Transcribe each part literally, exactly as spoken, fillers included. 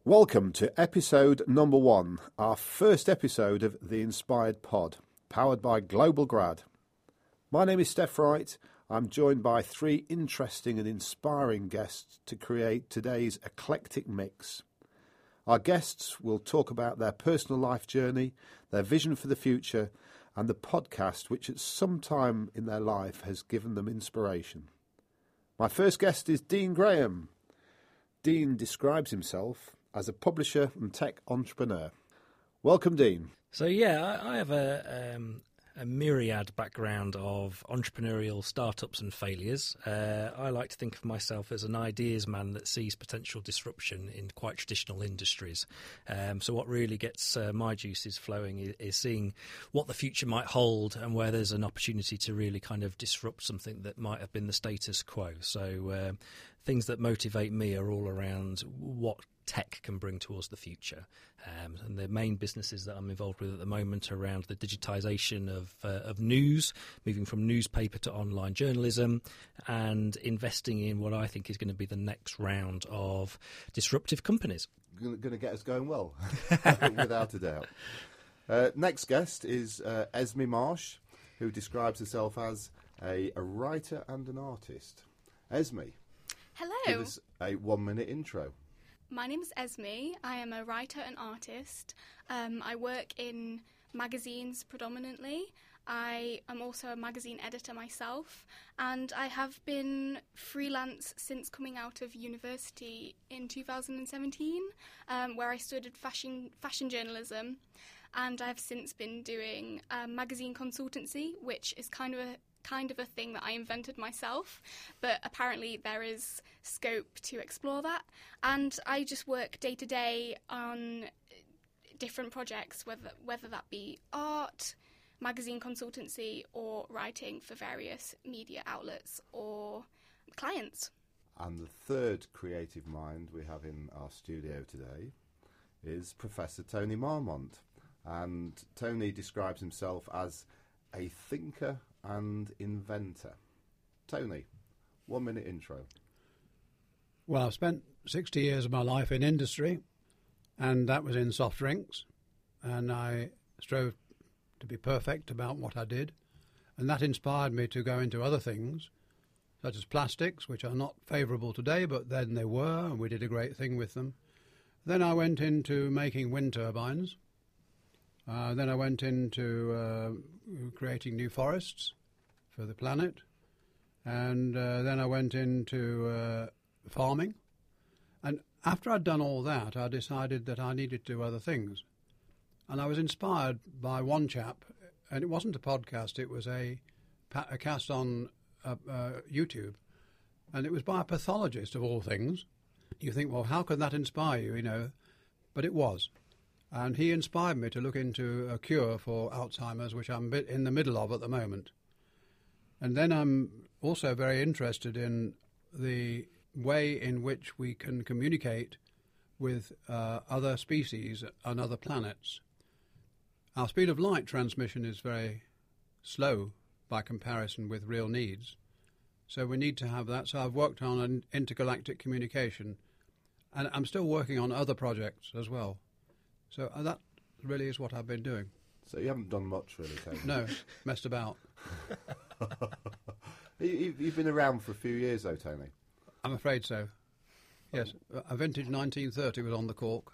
Welcome to episode number one, our first episode of The Inspired Pod, powered by Global Grad. My name is Steph Wright. I'm joined by three interesting and inspiring guests to create today's eclectic mix. Our guests will talk about their personal life journey, their vision for the future, and the podcast which at some time in their life has given them inspiration. My first guest is Dean Graham. Dean describes himself as a publisher and tech entrepreneur. Welcome, Dean. So yeah, I, I have a, um, a myriad background of entrepreneurial startups and failures. Uh, I like to think of myself as an ideas man that sees potential disruption in quite traditional industries. Um, so what really gets uh, my juices flowing is, is seeing what the future might hold and where there's an opportunity to really kind of disrupt something that might have been the status quo. So uh, things that motivate me are all around what tech can bring towards the future. Um, and the main businesses that I'm involved with at the moment are around the digitisation of, uh, of news, moving from newspaper to online journalism, and investing in what I think is going to be the next round of disruptive companies. Going to get us going well, without a doubt. Uh, next guest is uh, Esme Marsh, who describes herself as a, a writer and an artist. Esme, hello. Give us a one-minute intro. My name is Esme. I am a writer and artist. Um, I work in magazines predominantly. I am also a magazine editor myself, and I have been freelance since coming out of university in two thousand seventeen, um, where I studied fashion fashion journalism, and I've since been doing um, magazine consultancy, which is kind of a kind of a thing that I invented myself, but apparently there is scope to explore that. And I just work day to day on different projects, whether whether that be art, magazine consultancy, or writing for various media outlets or clients. And the third creative mind we have in our studio today is Professor Tony Marmont. And Tony describes himself as a thinker and inventor. Tony, one minute intro. Well, I've spent sixty years of my life in industry, and that was in soft drinks, and I strove to be perfect about what I did, and that inspired me to go into other things, such as plastics, which are not favourable today, but then they were, and we did a great thing with them. Then I went into making wind turbines. Uh, then I went into uh, creating new forests for the planet, and uh, then I went into uh, farming. And after I'd done all that, I decided that I needed to do other things. And I was inspired by one chap, and it wasn't a podcast, it was a, a cast on uh, uh, YouTube, and it was by a pathologist of all things. You think, well, how could that inspire you, you know? But it was. And he inspired me to look into a cure for Alzheimer's, which I'm a bit in the middle of at the moment. And then I'm also very interested in the way in which we can communicate with uh, other species on other planets. Our speed of light transmission is very slow by comparison with real needs. So we need to have that. So I've worked on an intergalactic communication, and I'm still working on other projects as well. So uh, that really is what I've been doing. So you haven't done much, really, Tony? No, messed about. you, you've been around for a few years, though, Tony. I'm afraid so. Yes, a vintage nineteen thirty was on the cork.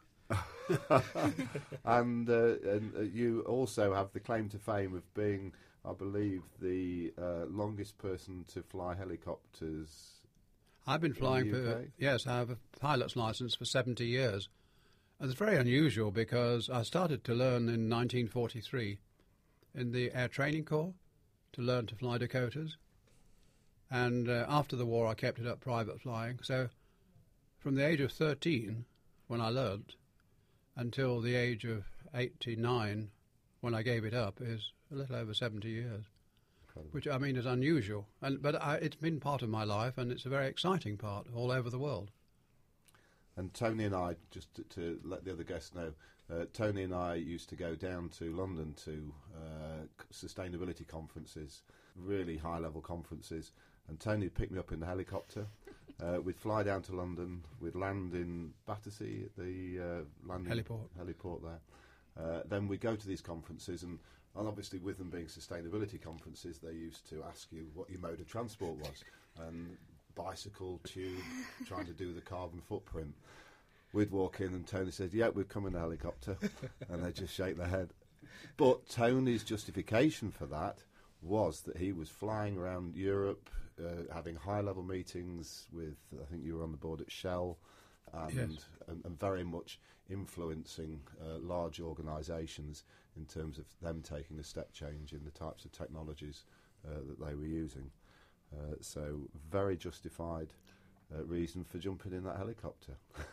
and, uh, and uh, you also have the claim to fame of being, I believe, the uh, longest person to fly helicopters. I've been flying for, yes, I have a pilot's license for seventy years. And it's very unusual because I started to learn in nineteen forty-three in the Air Training Corps to learn to fly Dakotas. And uh, after the war, I kept it up private flying. So from the age of thirteen, when I learnt, until the age of eighty-nine, when I gave it up, is a little over seventy years. Incredible. Which, I mean, is unusual. And But I, it's been part of my life, and it's a very exciting part all over the world. And Tony and I, just to, to let the other guests know, uh, Tony and I used to go down to London to uh, sustainability conferences, really high-level conferences, and Tony picked me up in the helicopter, Uh, we'd fly down to London. We'd land in Battersea at the uh, landing Heliport. heliport there. Uh, then we go to these conferences, and, and obviously with them being sustainability conferences, they used to ask you what your mode of transport was. And bicycle, tube, trying to do the carbon footprint. We'd walk in and Tony said, yeah, we've come in a helicopter. And they'd just shake their head. But Tony's justification for that was that he was flying around Europe, uh, having high-level meetings with, I think you were on the board at Shell, and, Yes. and, and very much influencing uh, large organisations in terms of them taking a step change in the types of technologies uh, that they were using. Uh, so, very justified uh, reason for jumping in that helicopter.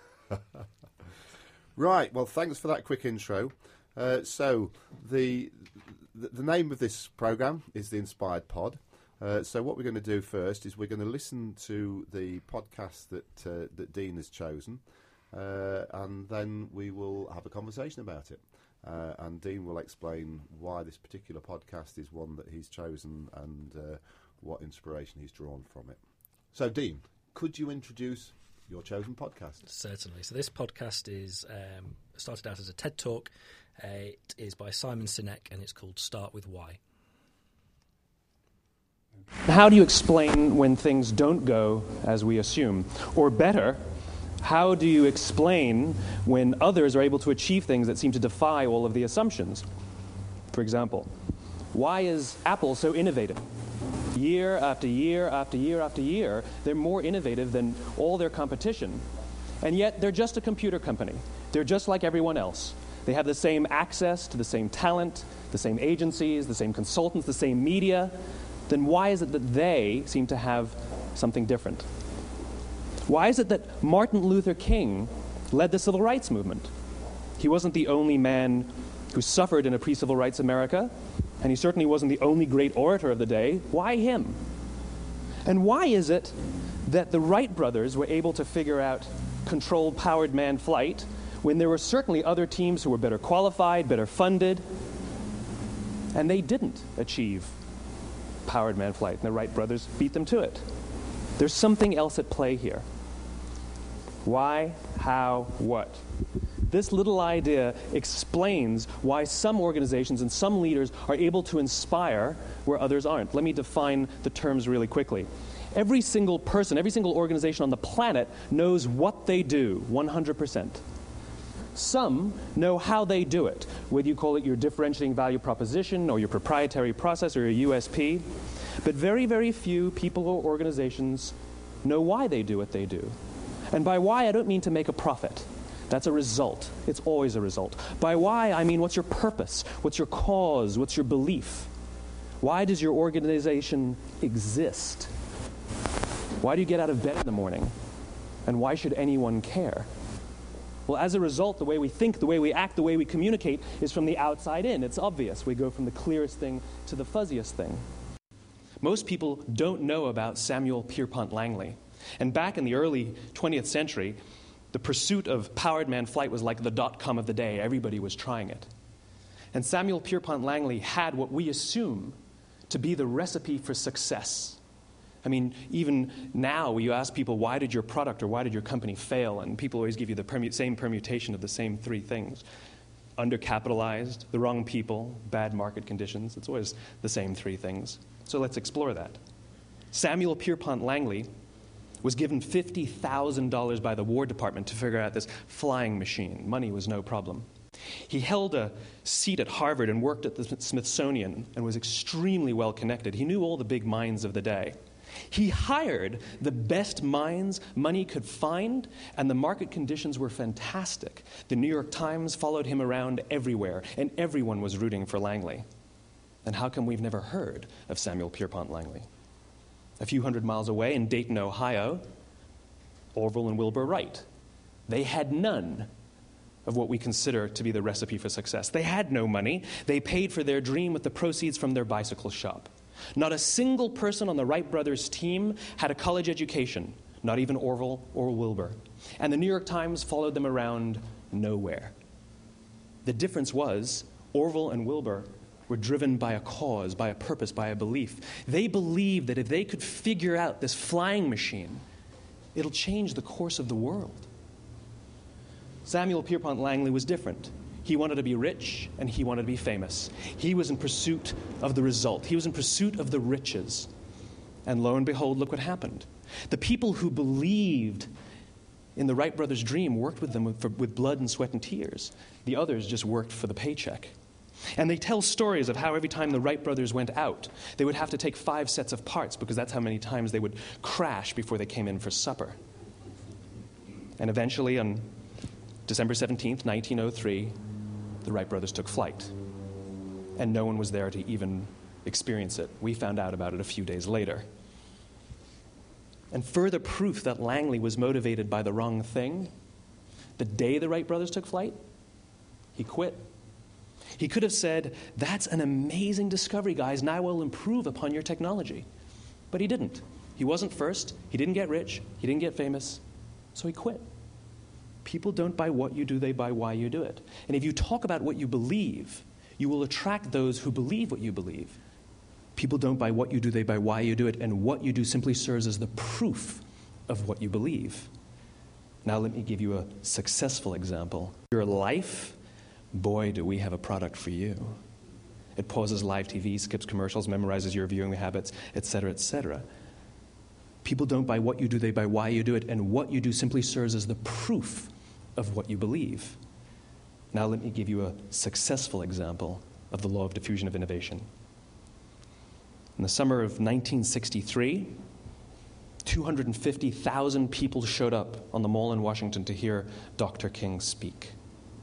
Right, well, thanks for that quick intro. Uh, so, the, the the name of this programme is the Inspired Pod. Uh, so, what we're going to do first is we're going to listen to the podcast that uh, that Dean has chosen, uh, and then we will have a conversation about it. Uh, and Dean will explain why this particular podcast is one that he's chosen and uh, what inspiration he's drawn from it. So, Dean, could you introduce your chosen podcast? Certainly. So this podcast is um, started out as a TED Talk. Uh, it is by Simon Sinek, and it's called Start With Why. How do you explain when things don't go as we assume? Or better, how do you explain when others are able to achieve things that seem to defy all of the assumptions? For example, why is Apple so innovative? Year after year after year after year, they're more innovative than all their competition. And yet, they're just a computer company. They're just like everyone else. They have the same access to the same talent, the same agencies, the same consultants, the same media. Then why is it that they seem to have something different? Why is it that Martin Luther King led the civil rights movement? He wasn't the only man who suffered in a pre-civil rights America, and he certainly wasn't the only great orator of the day. Why him? And why is it that the Wright brothers were able to figure out controlled powered manned flight when there were certainly other teams who were better qualified, better funded, and they didn't achieve powered manned flight, and the Wright brothers beat them to it? There's something else at play here. Why, how, what? This little idea explains why some organizations and some leaders are able to inspire where others aren't. Let me define the terms really quickly. Every single person, every single organization on the planet knows what they do, one hundred percent. Some know how they do it, whether you call it your differentiating value proposition or your proprietary process or your U S P. But very, very few people or organizations know why they do what they do. And by why, I don't mean to make a profit. That's a result. It's always a result. By why, I mean what's your purpose? What's your cause? What's your belief? Why does your organization exist? Why do you get out of bed in the morning? And why should anyone care? Well, as a result, the way we think, the way we act, the way we communicate is from the outside in. It's obvious. We go from the clearest thing to the fuzziest thing. Most people don't know about Samuel Pierpont Langley. And back in the early twentieth century, the pursuit of powered manned flight was like the dot-com of the day. Everybody was trying it. And Samuel Pierpont Langley had what we assume to be the recipe for success. I mean, even now, you ask people, why did your product or why did your company fail? And people always give you the permu- same permutation of the same three things. Undercapitalized, the wrong people, bad market conditions. It's always the same three things. So let's explore that. Samuel Pierpont Langley was given fifty thousand dollars by the War Department to figure out this flying machine. Money was no problem. He held a seat at Harvard and worked at the Smithsonian and was extremely well connected. He knew all the big minds of the day. He hired the best minds money could find, and the market conditions were fantastic. The New York Times followed him around everywhere, and everyone was rooting for Langley. And how come we've never heard of Samuel Pierpont Langley? A few hundred miles away in Dayton, Ohio, Orville and Wilbur Wright. They had none of what we consider to be the recipe for success. They had no money. They paid for their dream with the proceeds from their bicycle shop. Not a single person on the Wright brothers' team had a college education, not even Orville or Wilbur. And the New York Times followed them around nowhere. The difference was Orville and Wilbur were driven by a cause, by a purpose, by a belief. They believed that if they could figure out this flying machine, It'll change the course of the world. Samuel Pierpont Langley was different. He wanted to be rich, and he wanted to be famous. He was in pursuit of the result. He was in pursuit of the riches. And lo and behold, look what happened. The people who believed in the Wright brothers' dream worked with them with, for, with blood and sweat and tears. The others just worked for the paycheck. And they tell stories of how every time the Wright brothers went out, they would have to take five sets of parts because that's how many times they would crash before they came in for supper. And eventually, on December seventeenth, nineteen oh three, the Wright brothers took flight. And no one was there to even experience it. We found out about it a few days later. And further proof that Langley was motivated by the wrong thing, the day the Wright brothers took flight, he quit. He could have said, that's an amazing discovery, guys, and I will improve upon your technology. But he didn't. He wasn't first. He didn't get rich. He didn't get famous. So he quit. People don't buy what you do, they buy why you do it. And if you talk about what you believe, you will attract those who believe what you believe. People don't buy what you do, they buy why you do it, and what you do simply serves as the proof of what you believe. Now let me give you a successful example. Your life, boy, do we have a product for you. It pauses live T V, skips commercials, memorizes your viewing habits, et cetera, et cetera. People don't buy what you do, they buy why you do it, and what you do simply serves as the proof of what you believe. Now let me give you a successful example of the law of diffusion of innovation. In the summer of nineteen sixty-three, two hundred fifty thousand people showed up on the Mall in Washington to hear Doctor King speak.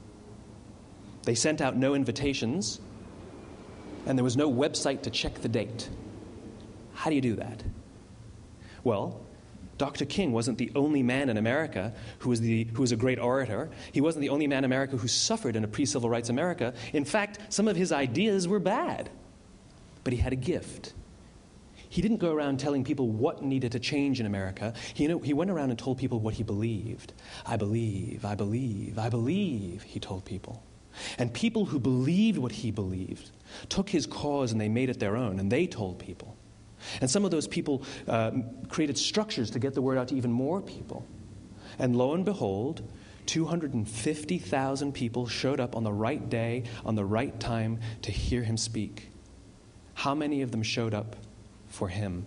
They sent out no invitations, and there was no website to check the date. How do you do that? Well, Doctor King wasn't the only man in America who was, the, who was a great orator. He wasn't the only man in America who suffered in a pre-civil rights America. In fact, some of his ideas were bad. But he had a gift. He didn't go around telling people what needed to change in America. He, you know, he went around and told people what he believed. I believe, I believe, I believe, he told people. And people who believed what he believed took his cause and they made it their own, and they told people. And some of those people uh, created structures to get the word out to even more people. And lo and behold, two hundred fifty thousand people showed up on the right day, on the right time, to hear him speak. How many of them showed up for him?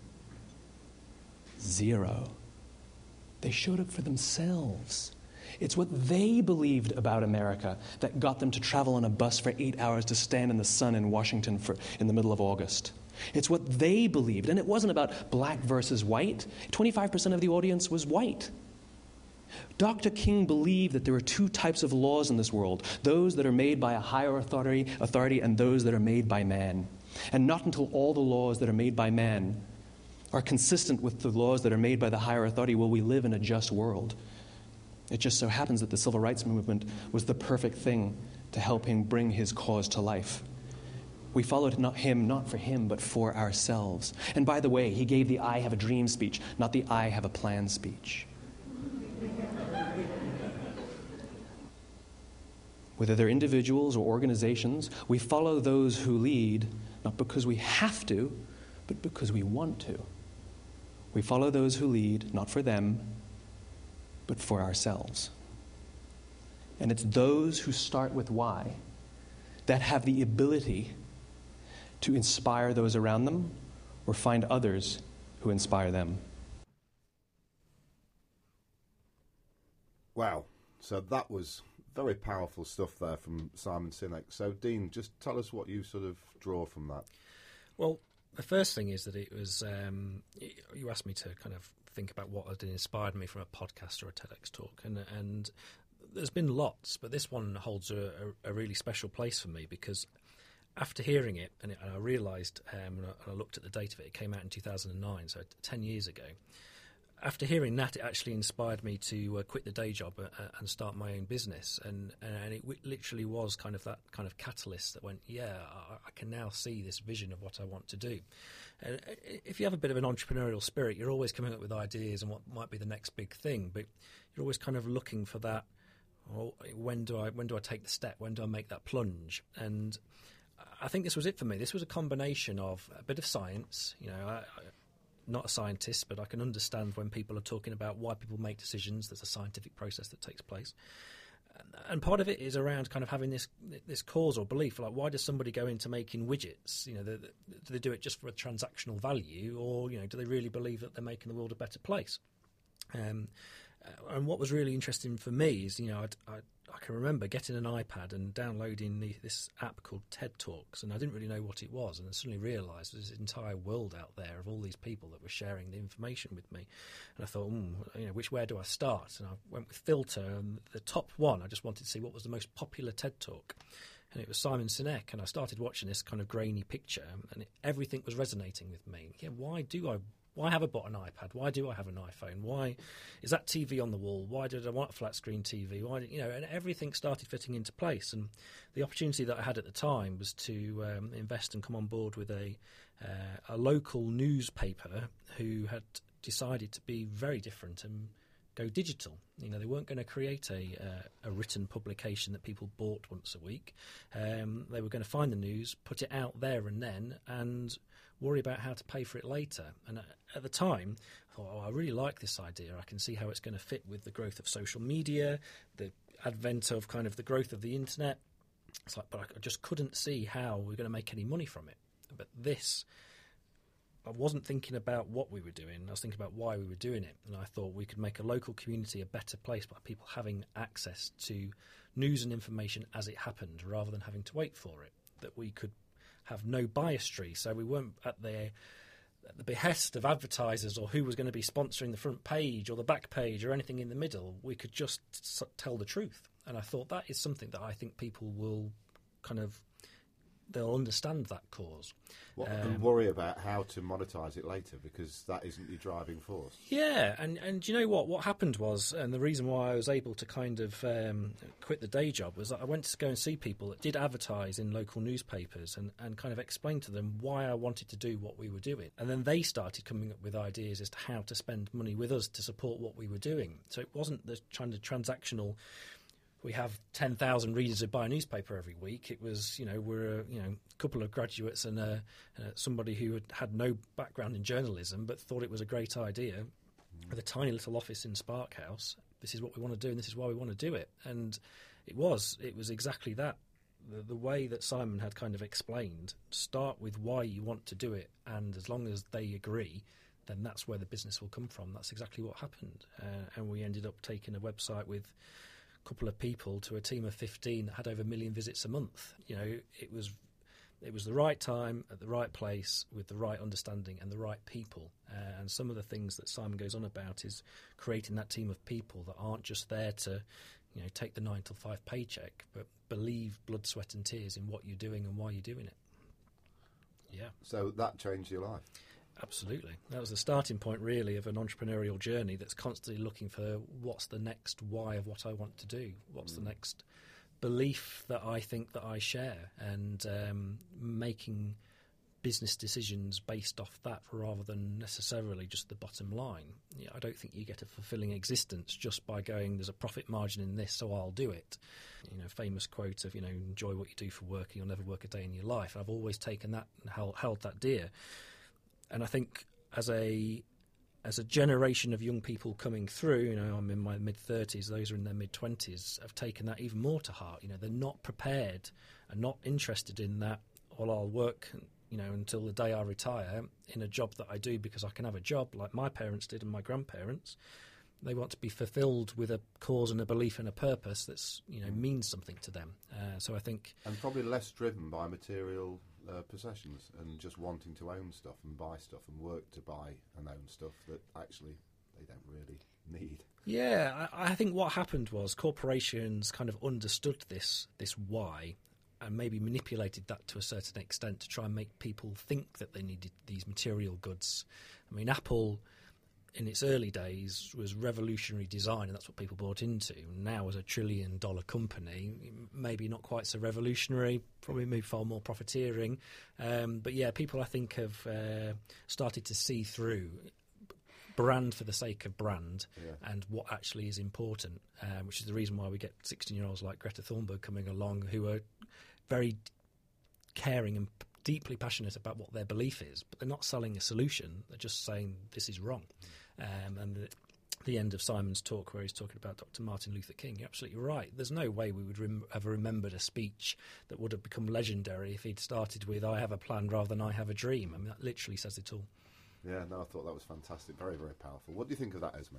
Zero. They showed up for themselves. It's what they believed about America that got them to travel on a bus for eight hours to stand in the sun in Washington for, in the middle of August. It's what they believed. And it wasn't about black versus white. twenty-five percent of the audience was white. Doctor King believed that there are two types of laws in this world, those that are made by a higher authority, authority and those that are made by man. And not until all the laws that are made by man are consistent with the laws that are made by the higher authority will we live in a just world. It just so happens that the civil rights movement was the perfect thing to help him bring his cause to life. We followed not him, not for him, but for ourselves. And by the way, he gave the I have a dream speech, not the I have a plan speech. Whether they're individuals or organizations, we follow those who lead, not because we have to, but because we want to. We follow those who lead, not for them, but for ourselves. And it's those who start with why that have the ability to inspire those around them or find others who inspire them. Wow. So that was very powerful stuff there from Simon Sinek. So, Dean, just tell us what you sort of draw from that. Well, the first thing is that it was, um, you asked me to kind of think about what had inspired me from a podcast or a TEDx talk, and and there's been lots, but this one holds a, a, a really special place for me because after hearing it, and, it, and I realised, um, when, I, when I looked at the date of it, it came out in two thousand nine, so ten years ago. After hearing that, it actually inspired me to uh, quit the day job uh, and start my own business, and and it w- literally was kind of that kind of catalyst that went, yeah, I, I can now see this vision of what I want to do. And if you have a bit of an entrepreneurial spirit, you're always coming up with ideas and what might be the next big thing, but you're always kind of looking for that. Oh, when do I when do I take the step? When do I make that plunge? And I think this was it for me. This was a combination of a bit of science, you know. I, I, not a scientist, but I can understand when people are talking about why people make decisions. There's a scientific process that takes place. And part of it is around kind of having this this cause or belief, like why does somebody go into making widgets? You know, the, the, do they do it just for a transactional value, or you know, do they really believe that they're making the world a better place? Um, uh, and what was really interesting for me is, you know, I'd, I I can remember getting an iPad and downloading the, this app called TED Talks, and I didn't really know what it was, and I suddenly realised there's this entire world out there of all these people that were sharing the information with me. And I thought, mm, you know, which where do I start? And I went with Filter, and the top one, I just wanted to see what was the most popular TED Talk. And it was Simon Sinek, and I started watching this kind of grainy picture, and it, everything was resonating with me. Yeah, why do I Why have I bought an iPad? Why do I have an iPhone? Why is that T V on the wall? Why did I want a flat screen T V? Why, did, you know, and everything started fitting into place. And the opportunity that I had at the time was to um, invest and come on board with a uh, a local newspaper who had decided to be very different and go digital. You know, they weren't going to create a uh, a written publication that people bought once a week. Um, they were going to find the news, put it out there and then, and worry about how to pay for it later. And at the time, I thought, oh, I really like this idea. I can see how it's going to fit with the growth of social media, the advent of kind of the growth of the internet. It's like, but I just couldn't see how we're going to make any money from it. But this, I wasn't thinking about what we were doing. I was thinking about why we were doing it. And I thought we could make a local community a better place by people having access to news and information as it happened, rather than having to wait for it. That we could have no biasry, so we weren't at the, at the behest of advertisers or who was going to be sponsoring the front page or the back page or anything in the middle. We could just s- tell the truth. And I thought that is something that I think people will kind of, they'll understand that cause. What, Um, and worry about how to monetise it later, because that isn't your driving force. Yeah, and, and do you know what? What happened was, and the reason why I was able to kind of um, quit the day job was that I went to go and see people that did advertise in local newspapers and, and kind of explain to them why I wanted to do what we were doing. And then they started coming up with ideas as to how to spend money with us to support what we were doing. So it wasn't the kind of transactional, we have ten thousand readers who buy a newspaper every week. It was, you know, we're a you know, couple of graduates and uh, uh, somebody who had, had no background in journalism but thought it was a great idea mm. with a tiny little office in Spark House. This is what we want to do and this is why we want to do it. And it was. It was exactly that. The, the way that Simon had kind of explained, start with why you want to do it, and as long as they agree, then that's where the business will come from. That's exactly what happened. Uh, and we ended up taking a website with couple of people to a team of fifteen that had over a million visits a month. You know, it was it was the right time at the right place with the right understanding and the right people. Uh, and some of the things that Simon goes on about is creating that team of people that aren't just there to, you know, take the nine till five paycheck, but believe blood, sweat and tears in what you're doing and why you're doing it. Yeah. So that changed your life? Absolutely. That was the starting point, really, of an entrepreneurial journey that's constantly looking for what's the next why of what I want to do, what's mm. the next belief that I think that I share, and um, making business decisions based off that rather than necessarily just the bottom line. Yeah, I don't think you get a fulfilling existence just by going, there's a profit margin in this, so I'll do it. You know, famous quote of, you know, enjoy what you do for work and you'll never work a day in your life. I've always taken that and held, held that dear. And I think as a as a generation of young people coming through, you know, I'm in my mid-thirties, those are in their mid-twenties, have taken that even more to heart. You know, they're not prepared and not interested in that, well, I'll work, you know, until the day I retire in a job that I do because I can have a job like my parents did and my grandparents. They want to be fulfilled with a cause and a belief and a purpose that's, you know, means something to them. Uh, so I think... And probably less driven by material uh, possessions and just wanting to own stuff and buy stuff and work to buy and own stuff that actually they don't really need. Yeah, I, I think what happened was corporations kind of understood this this why and maybe manipulated that to a certain extent to try and make people think that they needed these material goods. I mean, Apple, in its early days, was revolutionary design, and that's what people bought into. Now, as a trillion-dollar company, maybe not quite so revolutionary, probably maybe far more profiteering. Um, but yeah, people, I think, have uh, started to see through brand for the sake of brand yeah. and what actually is important, um, which is the reason why we get sixteen-year-olds like Greta Thunberg coming along who are very caring and deeply passionate about what their belief is, but they're not selling a solution. They're just saying this is wrong. Um, and the, the end of Simon's talk, where he's talking about Doctor Martin Luther King, you're absolutely right. There's no way we would rem- have remembered a speech that would have become legendary if he'd started with "I have a plan" rather than "I have a dream." I mean, that literally says it all. Yeah, no, I thought that was fantastic. Very, very powerful. What do you think of that, Esme?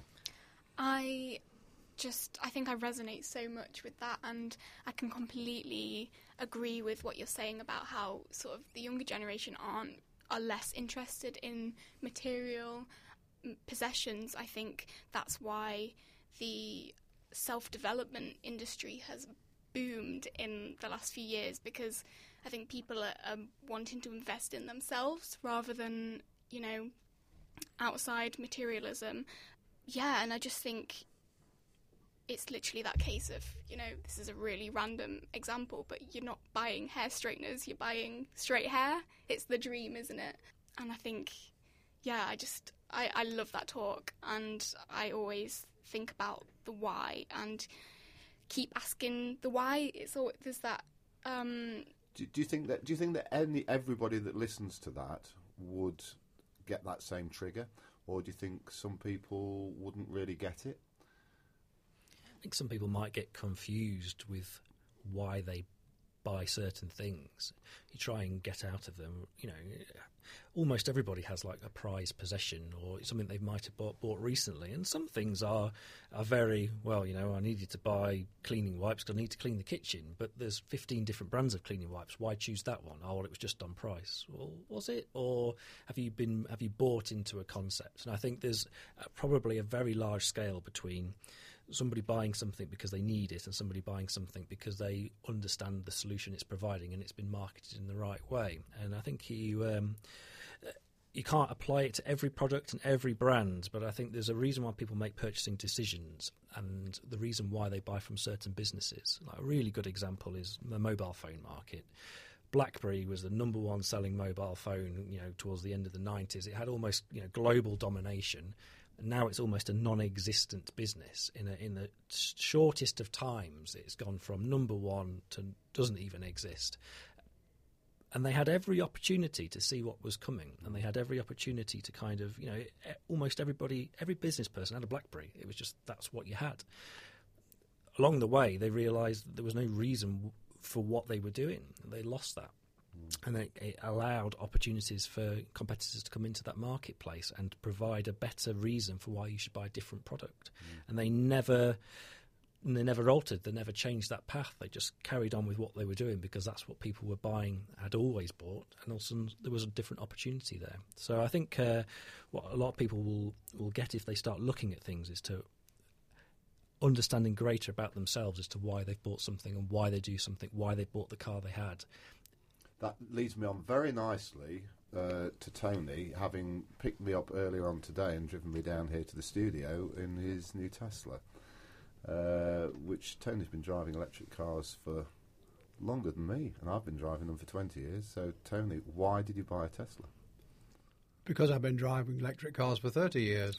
I just, I think I resonate so much with that, and I can completely agree with what you're saying about how sort of the younger generation aren't, are less interested in material possessions. I think that's why the self-development industry has boomed in the last few years, because I think people are, are wanting to invest in themselves rather than, you know, outside materialism. Yeah, and I just think it's literally that case of, you know, this is a really random example, but you're not buying hair straighteners, you're buying straight hair. It's the dream, isn't it? And I think, yeah, I just, I, I love that talk, and I always think about the why and keep asking the why. It's all, there's that. Um, do, do you think that? Do you think that any everybody that listens to that would get that same trigger, or do you think some people wouldn't really get it? I think some people might get confused with why they buy certain things. You try and get out of them, you know, almost everybody has like a prized possession or something they might have bought, bought recently, and some things are are very, well, you know, I needed to buy cleaning wipes because I need to clean the kitchen, but there's fifteen different brands of cleaning wipes. Why choose that one? Oh, well, it was just on price. Well, was it? Or have you been have you bought into a concept? And I think there's probably a very large scale between somebody buying something because they need it and somebody buying something because they understand the solution it's providing and it's been marketed in the right way. And I think you um, you can't apply it to every product and every brand, but I think there's a reason why people make purchasing decisions and the reason why they buy from certain businesses. Like a really good example is the mobile phone market. BlackBerry was the number one selling mobile phone, you know, towards the end of the nineties. It had almost, you know, global domination. And now it's almost a non-existent business. In a, in the shortest of times, it's gone from number one to doesn't even exist. And they had every opportunity to see what was coming, and they had every opportunity to kind of, you know, almost everybody, every business person had a BlackBerry. It was just that's what you had. Along the way, they realised that there was no reason for what they were doing. They lost that. And it, it allowed opportunities for competitors to come into that marketplace and provide a better reason for why you should buy a different product. Mm. And they never, they never altered, they never changed that path. They just carried on with what they were doing because that's what people were buying, had always bought, and also there was a different opportunity there. So I think uh, what a lot of people will, will get if they start looking at things is to understanding greater about themselves as to why they've bought something and why they do something, why they bought the car they had. That leads me on very nicely uh, to Tony, having picked me up earlier on today and driven me down here to the studio in his new Tesla, uh, which Tony's been driving electric cars for longer than me, and I've been driving them for twenty years. So, Tony, why did you buy a Tesla? Because I've been driving electric cars for thirty years.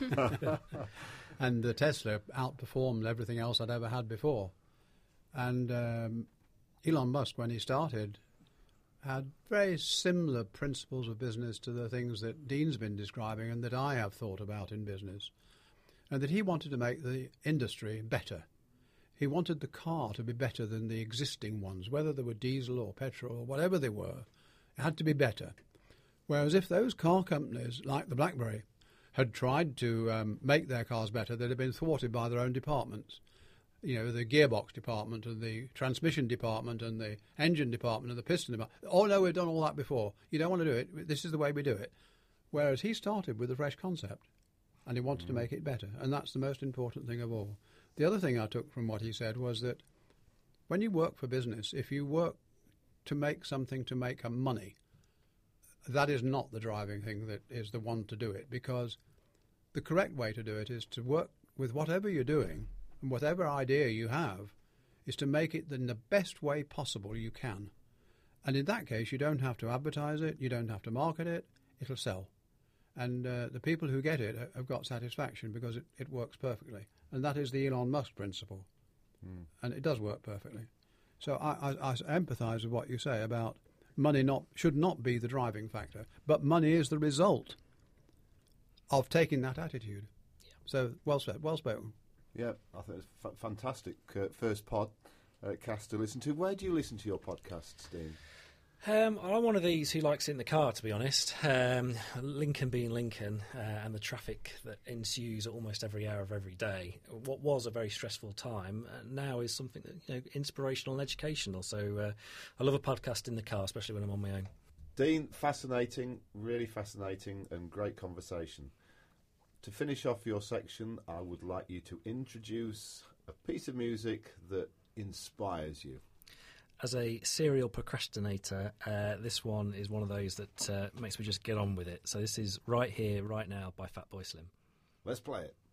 And the Tesla outperformed everything else I'd ever had before. And um, Elon Musk, when he started, had very similar principles of business to the things that Dean's been describing and that I have thought about in business, and that he wanted to make the industry better. He wanted the car to be better than the existing ones, whether they were diesel or petrol or whatever they were. It had to be better. Whereas if those car companies, like the BlackBerry, had tried to um, make their cars better, they'd have been thwarted by their own departments. You know, the gearbox department and the transmission department and the engine department and the piston department. Oh, no, we've done all that before. You don't want to do it. This is the way we do it. Whereas he started with a fresh concept and he wanted mm. to make it better. And that's the most important thing of all. The other thing I took from what he said was that when you work for business, if you work to make something to make a money, that is not the driving thing that is the one to do it, because the correct way to do it is to work with whatever you're doing and whatever idea you have is to make it in the best way possible you can. And in that case, you don't have to advertise it, you don't have to market it, it'll sell. And uh, the people who get it have got satisfaction because it, it works perfectly. And that is the Elon Musk principle. Mm. And it does work perfectly. So I, I, I empathise with what you say about money not should not be the driving factor, but money is the result of taking that attitude. Yeah. So, well said, well spoken. Yeah, I think it's a f- fantastic uh, first pod uh, cast to listen to. Where do you listen to your podcasts, Dean? Um, I'm one of these who likes it in the car, to be honest. Um, Lincoln being Lincoln, uh, and the traffic that ensues almost every hour of every day. What was a very stressful time uh, now is something that, you know, inspirational and educational. So uh, I love a podcast in the car, especially when I'm on my own. Dean, fascinating, really fascinating, and great conversation. To finish off your section, I would like you to introduce a piece of music that inspires you. As a serial procrastinator, uh, this one is one of those that uh, makes me just get on with it. So this is Right Here, Right Now by Fatboy Slim. Let's play it.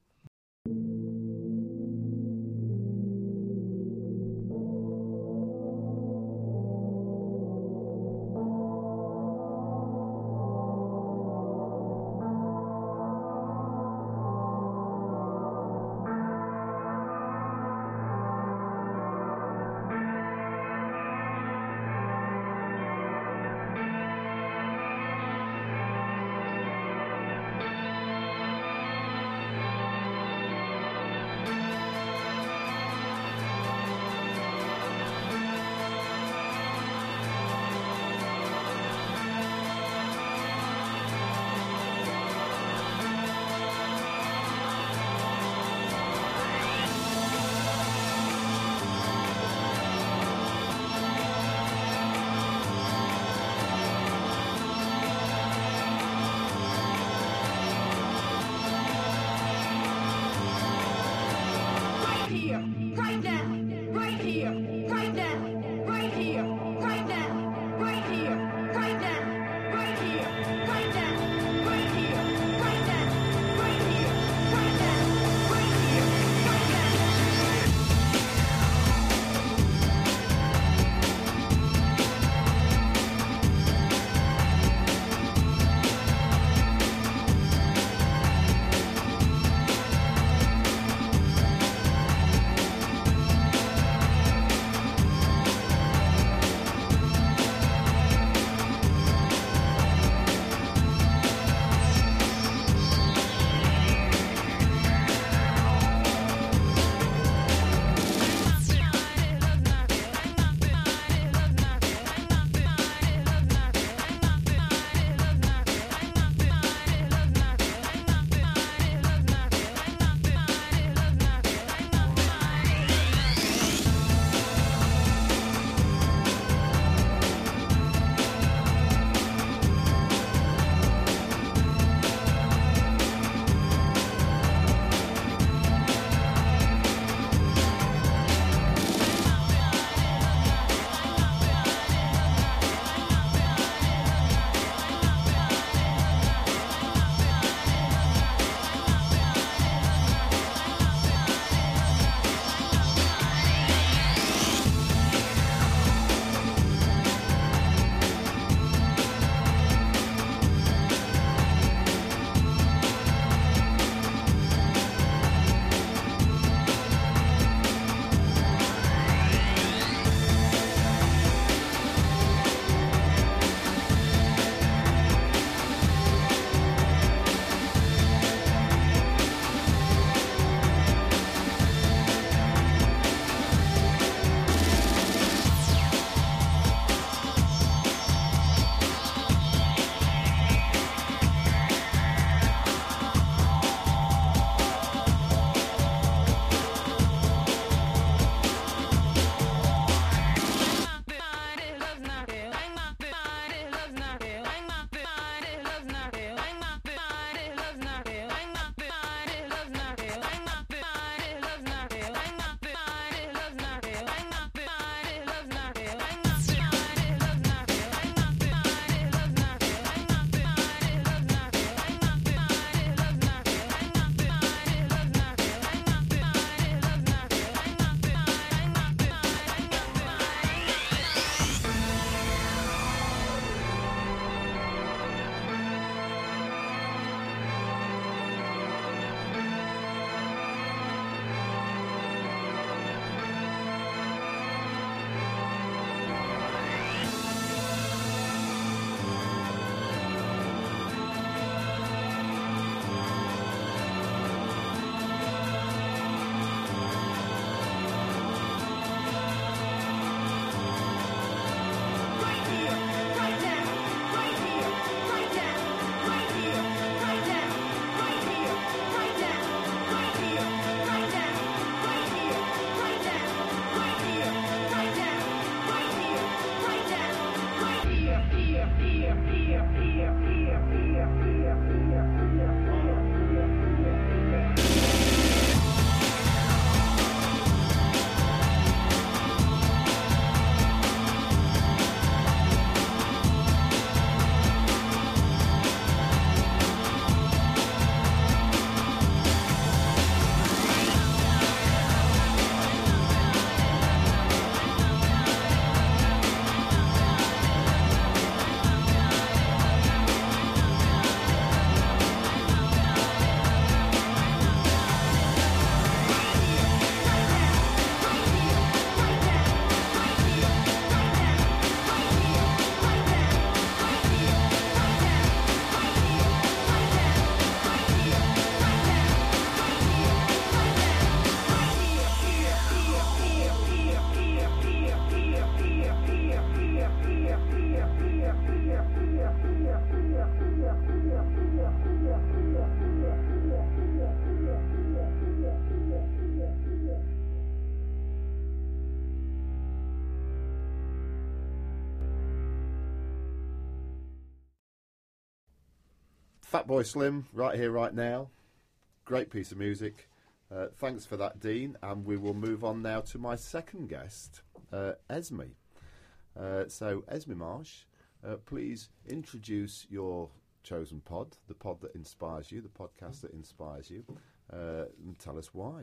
Fatboy Slim, Right Here, Right Now. Great piece of music. Uh, thanks for that, Dean. And we will move on now to my second guest, uh, Esme. Uh, so, Esme Marsh, uh, please introduce your chosen pod, the pod that inspires you, the podcast that inspires you, uh, and tell us why.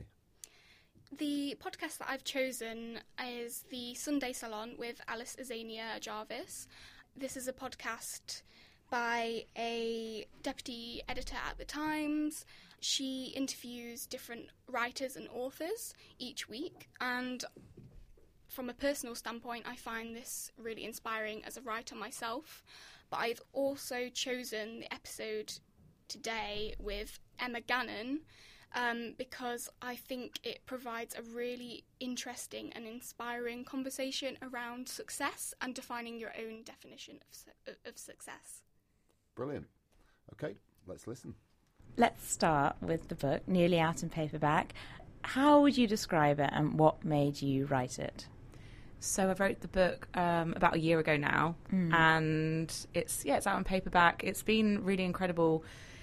The podcast that I've chosen is the Sunday Salon with Alice Azania Jarvis. This is a podcast by a deputy editor at The Times. She interviews different writers and authors each week, and from a personal standpoint, I find this really inspiring as a writer myself. But I've also chosen the episode today with Emma Gannon um, because I think it provides a really interesting and inspiring conversation around success and defining your own definition of, su- of success. Brilliant. Okay, let's listen. Let's start with the book, newly out in paperback. How would you describe it and what made you write it? So I wrote the book um, about a year ago now, mm. and it's yeah, it's out in paperback. It's been really incredible,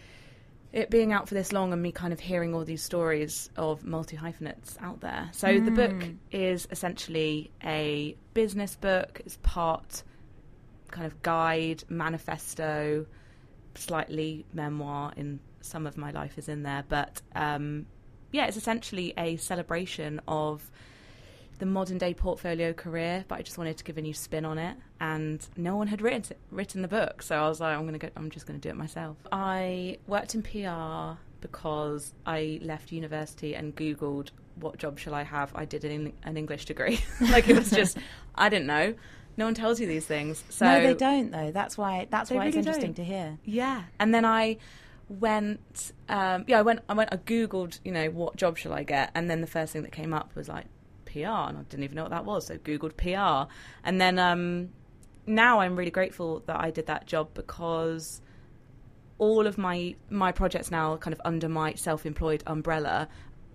it being out for this long and me kind of hearing all these stories of multi-hyphenates out there. So mm. the book is essentially a business book. It's part kind of guide, manifesto, slightly memoir in some of my life is in there. But um, yeah, it's essentially a celebration of the modern day portfolio career, but I just wanted to give a new spin on it, and no one had written written the book, so I was like, I'm gonna go. I'm just gonna do it myself. I worked in P R because I left university and Googled what job shall I have. I did an, an English degree, like it was just I didn't know. No one tells you these things. So no, they don't though. That's why. That's why really it's interesting don't. to hear. Yeah, and then I went. Um, yeah, I went. I went. I Googled. You know, what job shall I get? And then the first thing that came up was like P R, and I didn't even know what that was, so Googled P R. And then um, now I'm really grateful that I did that job, because all of my my projects now are kind of under my self-employed umbrella.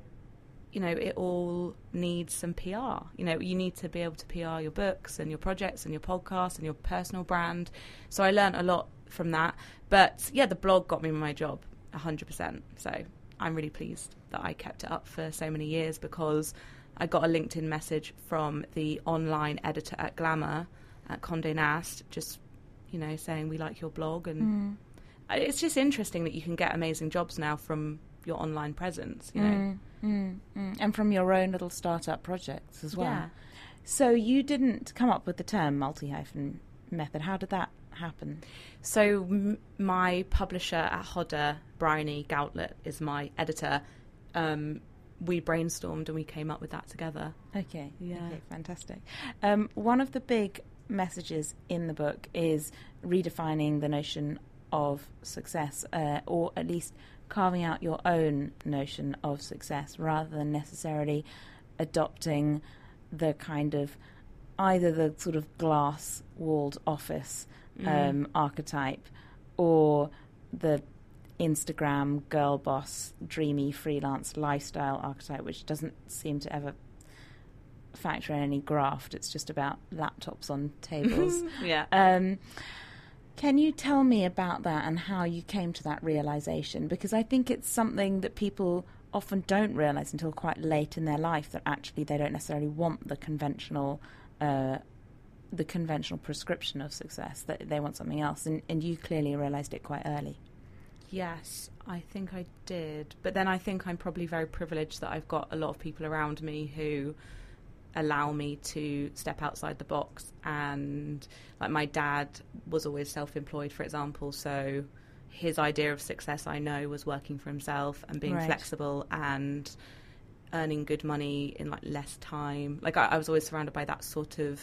You know, it all needs some P R. You know, you need to be able to P R your books and your projects and your podcasts and your personal brand. So I learned a lot from that. But yeah, the blog got me my job one hundred percent. So I'm really pleased that I kept it up for so many years, because I got a LinkedIn message from the online editor at Glamour, at Condé Nast, just, you know, saying, we like your blog. And mm. it's just interesting that you can get amazing jobs now from your online presence, you know. Mm, mm, mm. And from your own little startup projects as well. Yeah. So you didn't come up with the term multi-hyphen method. How did that happen? So m- my publisher at Hodder, Bryony Gauntlet, is my editor. Um, we brainstormed and we came up with that together. Okay, yeah. Okay, fantastic. Um, one of the big messages in the book is redefining the notion of success, uh, or at least carving out your own notion of success, rather than necessarily adopting the kind of either the sort of glass-walled office um, mm. archetype, or the Instagram girl boss, dreamy freelance lifestyle archetype, which doesn't seem to ever factor in any graft. It's just about laptops on tables. Yeah. Um, can you tell me about that and how you came to that realization? Because I think it's something that people often don't realize until quite late in their life, that actually they don't necessarily want the conventional uh, the conventional prescription of success, that they want something else. And, and you clearly realized it quite early. Yes, I think I did. But then I think I'm probably very privileged that I've got a lot of people around me who allow me to step outside the box. And like my dad was always self-employed, for example, so his idea of success, I know, was working for himself and being right. flexible and earning good money in like less time. Like I, I was always surrounded by that sort of,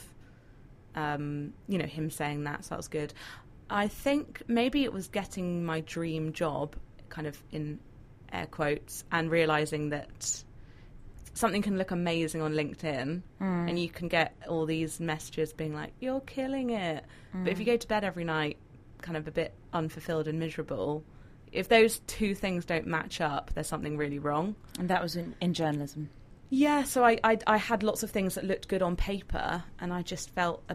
um, you know, him saying that, so that was good. I think maybe it was getting my dream job, kind of in air quotes, and realising that something can look amazing on LinkedIn mm. and you can get all these messages being like, you're killing it. Mm. But if you go to bed every night kind of a bit unfulfilled and miserable, if those two things don't match up, there's something really wrong. And that was in, in journalism. Yeah, so I, I I had lots of things that looked good on paper, and I just felt a bit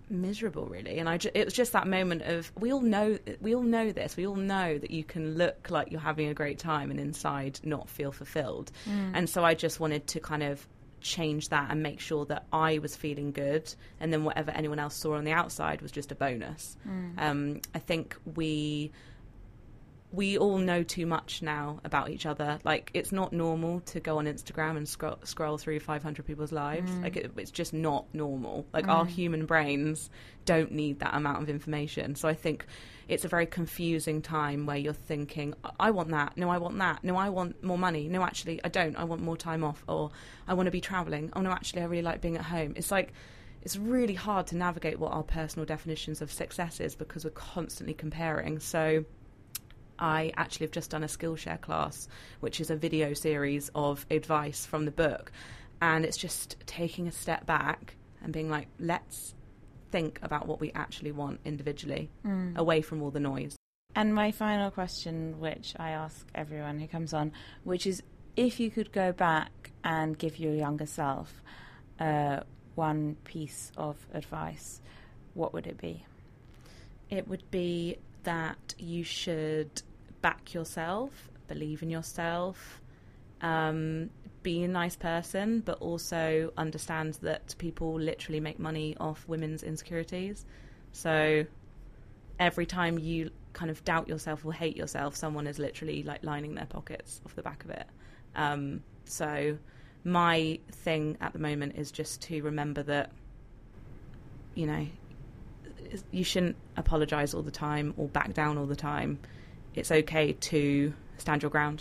miserable, really. And I ju- it was just that moment of, we all know we all know this we all know that you can look like you're having a great time and inside not feel fulfilled. Mm. And so I just wanted to kind of change that and make sure that I was feeling good, and then whatever anyone else saw on the outside was just a bonus. Mm. um, I think we we all know too much now about each other. Like, it's not normal to go on Instagram and scroll, scroll through five hundred people's lives. Mm. Like, it, it's just not normal. Like, mm. our human brains don't need that amount of information. So I think it's a very confusing time where you're thinking, I want that. No, I want that. No, I want more money. No, actually, I don't. I want more time off. Or I want to be travelling. Oh, no, actually, I really like being at home. It's like, it's really hard to navigate what our personal definitions of success is, because we're constantly comparing. So I actually have just done a Skillshare class, which is a video series of advice from the book. And it's just taking a step back and being like, let's think about what we actually want individually, mm. away from all the noise. And my final question, which I ask everyone who comes on, which is, if you could go back and give your younger self uh, one piece of advice, what would it be? It would be that you should back yourself, believe in yourself, um, be a nice person, but also understand that people literally make money off women's insecurities. So every time you kind of doubt yourself or hate yourself, someone is literally like lining their pockets off the back of it. Um, so my thing at the moment is just to remember that, you know, you shouldn't apologise all the time or back down all the time. It's okay to stand your ground.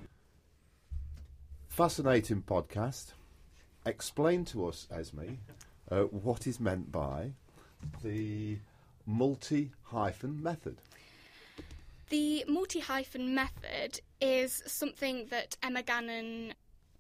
Fascinating podcast. Explain to us, Esme, uh, what is meant by the multi-hyphen method. The multi-hyphen method is something that Emma Gannon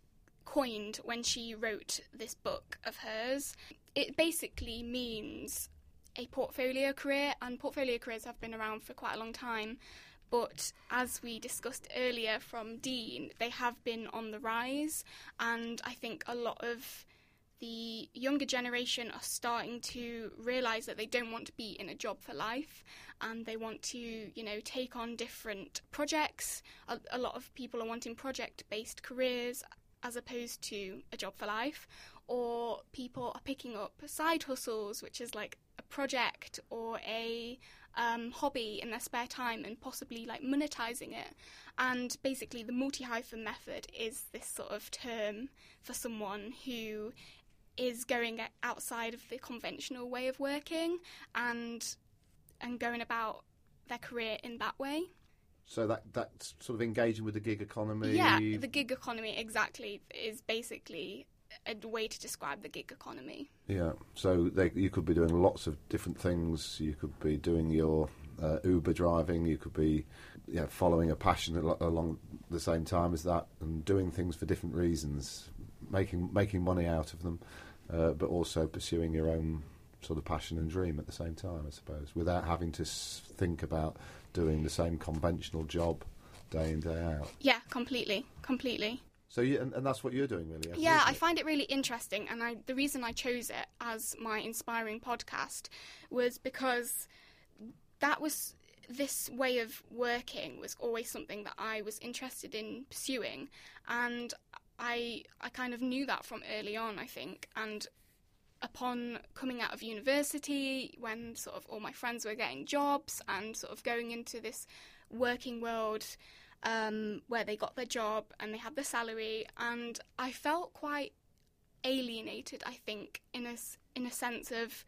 coined when she wrote this book of hers. It basically means a portfolio career, and portfolio careers have been around for quite a long time, but as we discussed earlier from Dean, they have been on the rise, and I think a lot of the younger generation are starting to realise that they don't want to be in a job for life, and they want to, you know, take on different projects. A, a lot of people are wanting project-based careers as opposed to a job for life, or people are picking up side hustles, which is like a project or a um, hobby in their spare time, and possibly like monetizing it. And basically the multi-hyphen method is this sort of term for someone who is going outside of the conventional way of working and and going about their career in that way. So that that's sort of engaging with the gig economy. Yeah, the gig economy, exactly, is basically a way to describe the gig economy. Yeah, so they, you could be doing lots of different things. You could be doing your uh, Uber driving. You could be yeah, following a passion al- along the same time as that, and doing things for different reasons, making making money out of them, uh, but also pursuing your own sort of passion and dream at the same time, I suppose, without having to s- think about doing the same conventional job day in, day out. Yeah, completely, completely. So, you, and, and that's what you're doing, really? Yeah, I find it really interesting, and I, the reason I chose it as my inspiring podcast was because that was, this way of working was always something that I was interested in pursuing, and I I kind of knew that from early on, I think, and upon coming out of university, when sort of all my friends were getting jobs and sort of going into this working world, Um, where they got their job and they had the salary, and I felt quite alienated, I think, in a, in a sense of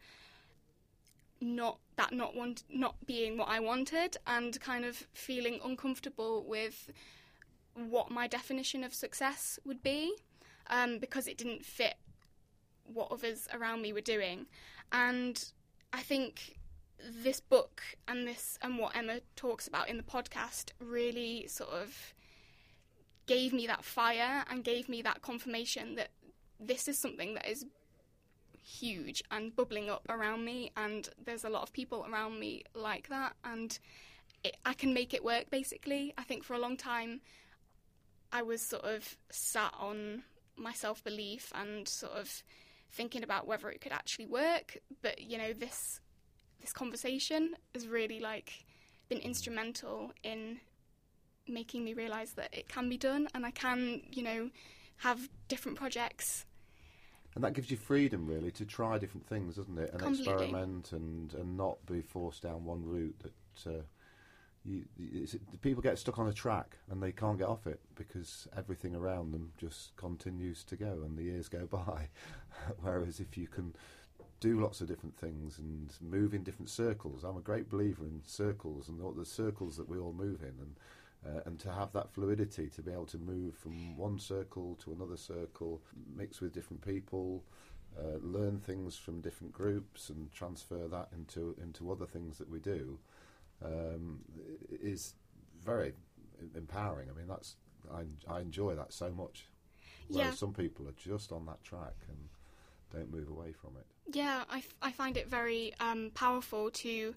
not that not want, not being what I wanted, and kind of feeling uncomfortable with what my definition of success would be, um, because it didn't fit what others around me were doing. And I think this book and this and what Emma talks about in the podcast really sort of gave me that fire and gave me that confirmation that this is something that is huge and bubbling up around me, and there's a lot of people around me like that, and it, I can make it work, basically. I think for a long time I was sort of sat on my self-belief and sort of thinking about whether it could actually work. But, you know, this this conversation has really, like, been instrumental in making me realise that it can be done, and I can, you know, have different projects. And that gives you freedom, really, to try different things, doesn't it? And Completely. experiment and, and not be forced down one route that uh, you, it's, the people get stuck on a track and they can't get off it because everything around them just continues to go and the years go by. Whereas if you can do lots of different things and move in different circles, I'm a great believer in circles and all the circles that we all move in, and Uh, and to have that fluidity, to be able to move from one circle to another circle, mix with different people, uh, learn things from different groups and transfer that into into other things that we do, um, is very empowering. I mean, that's I, I enjoy that so much. Whereas Yeah. some people are just on that track and don't move away from it. Yeah, I, f- I find it very um, powerful to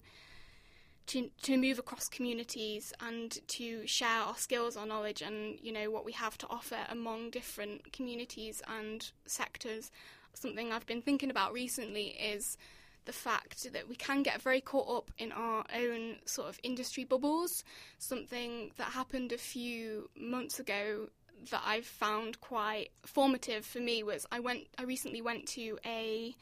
to to move across communities and to share our skills, our knowledge, and, you know, what we have to offer among different communities and sectors. Something I've been thinking about recently is the fact that we can get very caught up in our own sort of industry bubbles. Something that happened a few months ago that I've found quite formative for me was I went I recently went to a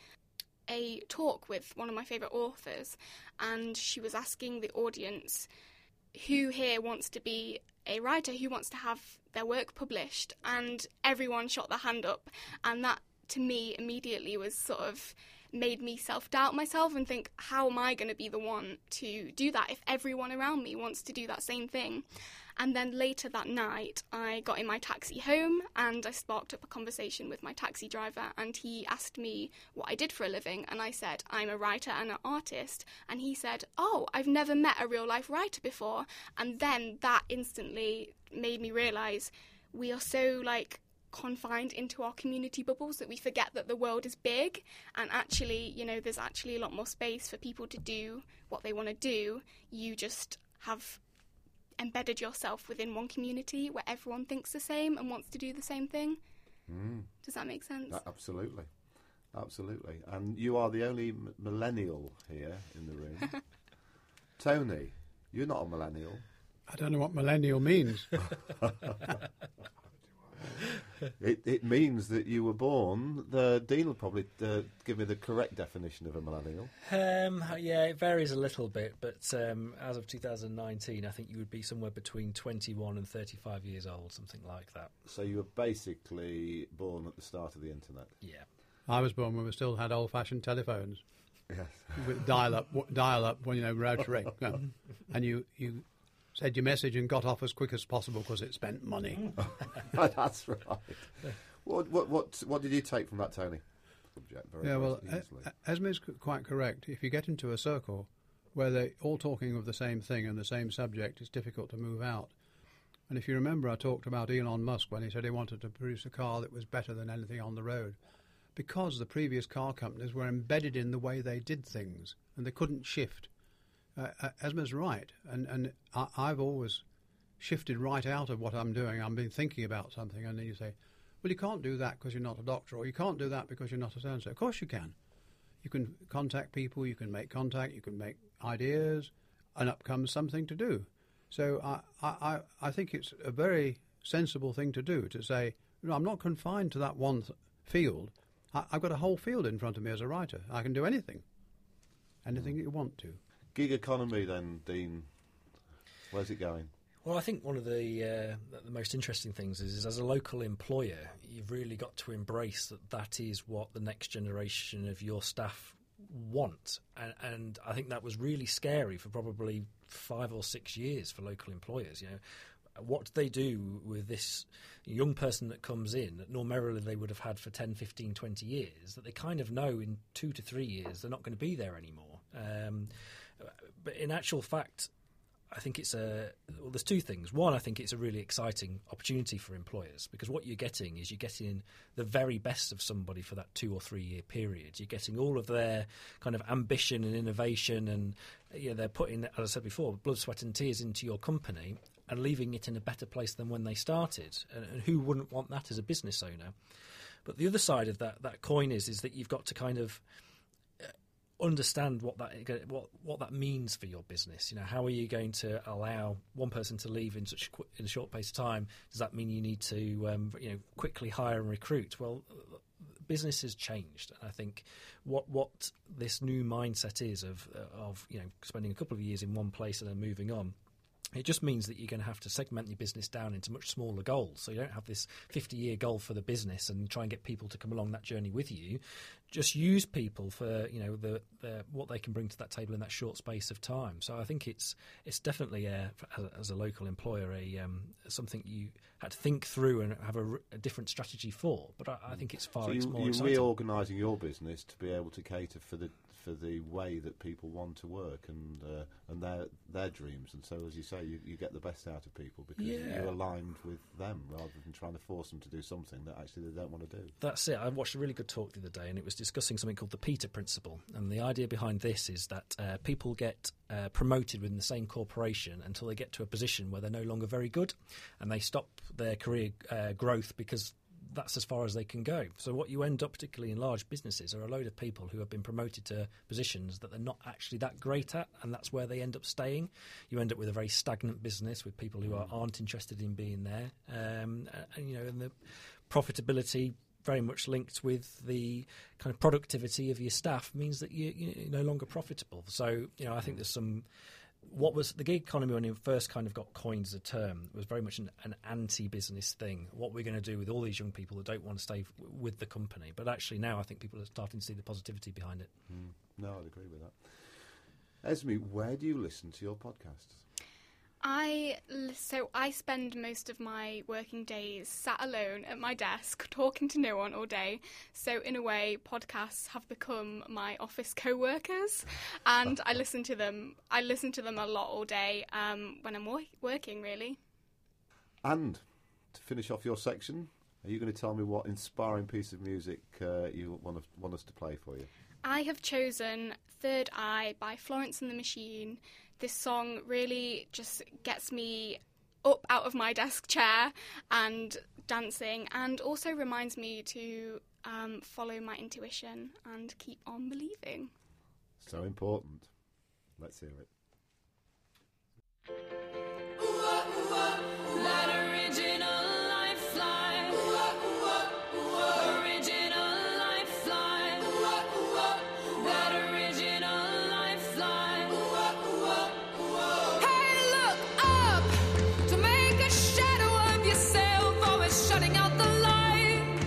a talk with one of my favourite authors, and she was asking the audience, who here wants to be a writer, who wants to have their work published? And everyone shot their hand up, and that to me immediately was sort of made me self-doubt myself and think, how am I going to be the one to do that if everyone around me wants to do that same thing? And then later that night, I got in my taxi home and I sparked up a conversation with my taxi driver, and he asked me what I did for a living, and I said, I'm a writer and an artist. And he said, oh, I've never met a real-life writer before. And then that instantly made me realise we are so, like, confined into our community bubbles that we forget that the world is big, and actually, you know, there's actually a lot more space for people to do what they want to do. You just have embedded yourself within one community where everyone thinks the same and wants to do the same thing. Mm. Does that make sense? Uh, absolutely. Absolutely. And you are the only m- millennial here in the room. Tony, you're not a millennial. I don't know what millennial means. It, it means that you were born. The Dean will probably uh, give me the correct definition of a millennial. Um, yeah, it varies a little bit, but um, as of two thousand nineteen, I think you would be somewhere between twenty-one and thirty-five years old, something like that. So you were basically born at the start of the internet. Yeah. I was born when we still had old-fashioned telephones Yes. with dial-up, dial-up, well, you know, rotary, no. And you you said your message and got off as quick as possible because it spent money. That's right. What, what what what did you take from that, Tony? Subject very Yeah, well, easily. E- Esme's c- quite correct. If you get into a circle where they're all talking of the same thing and the same subject, it's difficult to move out. And if you remember, I talked about Elon Musk when he said he wanted to produce a car that was better than anything on the road, because the previous car companies were embedded in the way they did things and they couldn't shift. Uh, Esme's right, and, and I, I've always shifted right out of what I'm doing. I've been thinking about something, and then you say, well, you can't do that because you're not a doctor, or you can't do that because you're not a so-and-so. Of course you can. You can contact people, you can make contact, you can make ideas, and up comes something to do. So I, I, I think it's a very sensible thing to do, to say, you know, I'm not confined to that one th- field. I, I've got a whole field in front of me as a writer. I can do anything, anything that you want to. Gig economy, then, Dean. Where's it going? Well, I think one of the uh, the most interesting things is, is as a local employer, you've really got to embrace that that is what the next generation of your staff want. And, and I think that was really scary for probably five or six years for local employers. You know, what do they do with this young person that comes in that normally they would have had for ten, fifteen, twenty years, that they kind of know in two to three years they're not going to be there anymore. Um, but in actual fact, I think it's a well, there's two things. One, I think it's a really exciting opportunity for employers, because what you're getting is you're getting the very best of somebody for that two or three year period. You're getting all of their kind of ambition and innovation, and you know, they're putting, as I said before, blood, sweat and tears into your company and leaving it in a better place than when they started. And, and who wouldn't want that as a business owner? But the other side of that that coin is is that you've got to kind of understand what that what what that means for your business. You know, how are you going to allow one person to leave in such qu- in a short pace of time? Does that mean you need to um, you know quickly hire and recruit? Well, business has changed, and I think what what this new mindset is of of you know spending a couple of years in one place and then moving on. It just means that you're going to have to segment your business down into much smaller goals. So you don't have this fifty-year goal for the business and try and get people to come along that journey with you. Just use people for you know the, the what they can bring to that table in that short space of time. So I think it's it's definitely a, as, a, as a local employer a um, something you had to think through and have a, a different strategy for. But I, I think it's far so you, more you're exciting. reorganising your business to be able to cater for the for the way that people want to work and uh, and their their dreams. And so, as you say, you, you get the best out of people because Yeah. you're aligned with them rather than trying to force them to do something that actually they don't want to do. That's it. I watched a really good talk the other day, and it was discussing something called the Peter Principle. And the idea behind this is that uh, people get uh, promoted within the same corporation until they get to a position where they're no longer very good, and they stop their career uh, growth because that's as far as they can go. So what you end up, particularly in large businesses, are a load of people who have been promoted to positions that they're not actually that great at, and that's where they end up staying. You end up with a very stagnant business with people who are, aren't interested in being there, um, and you know, and the profitability very much linked with the kind of productivity of your staff means that you, you're no longer profitable. So you know, I think there's some. What was the gig economy when it first kind of got coined as a term was very much an, an anti-business thing. What we're going to do with all these young people that don't want to stay f- with the company. But actually now I think people are starting to see the positivity behind it. Mm. No, I'd agree with that. Esme, where do you listen to your podcasts? I so I spend most of my working days sat alone at my desk talking to no one all day. So in a way, podcasts have become my office co-workers, and I listen to them. I listen to them a lot all day um, when I'm wor- working. Really. And to finish off your section, are you going to tell me what inspiring piece of music uh, you want, to, want us to play for you? I have chosen Third Eye by Florence and the Machine. This song really just gets me up out of my desk chair and dancing, and also reminds me to um, follow my intuition and keep on believing. So important. Let's hear it. That original lifeline. Original lifeline. That original lifeline. Hey, look up to make a shadow of yourself, always shutting out the light.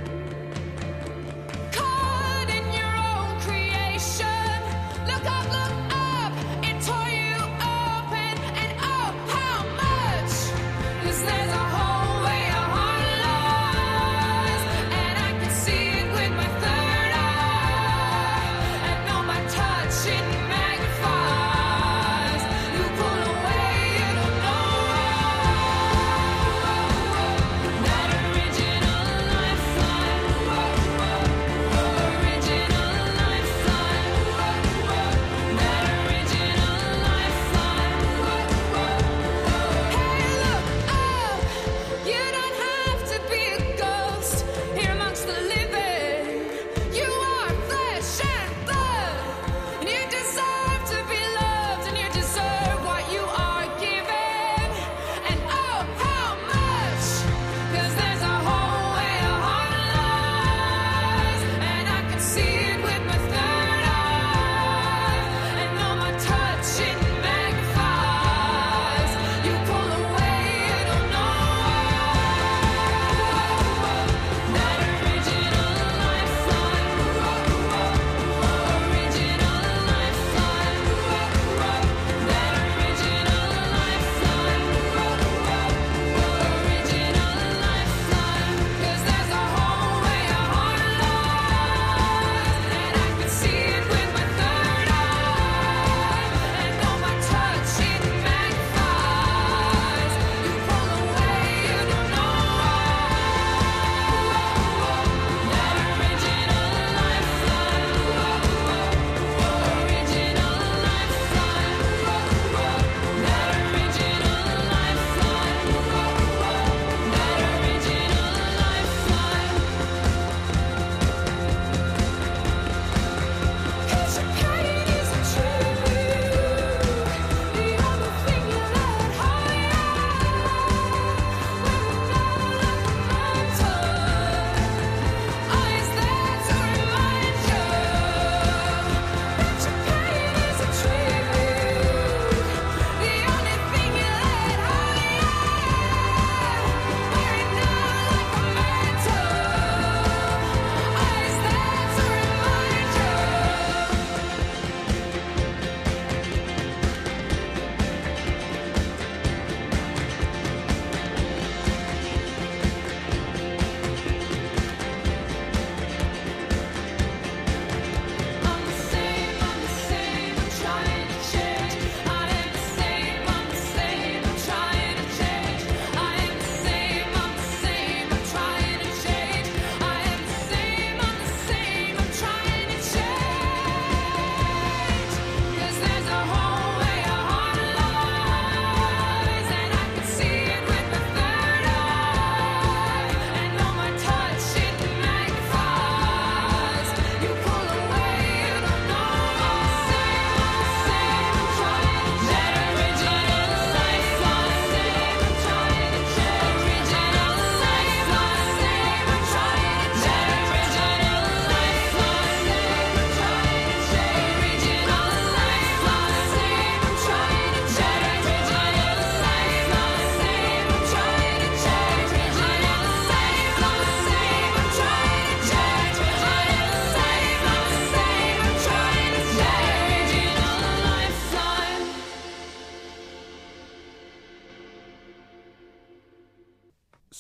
Caught in your own creation. Look up, look up. It tore you open, and oh,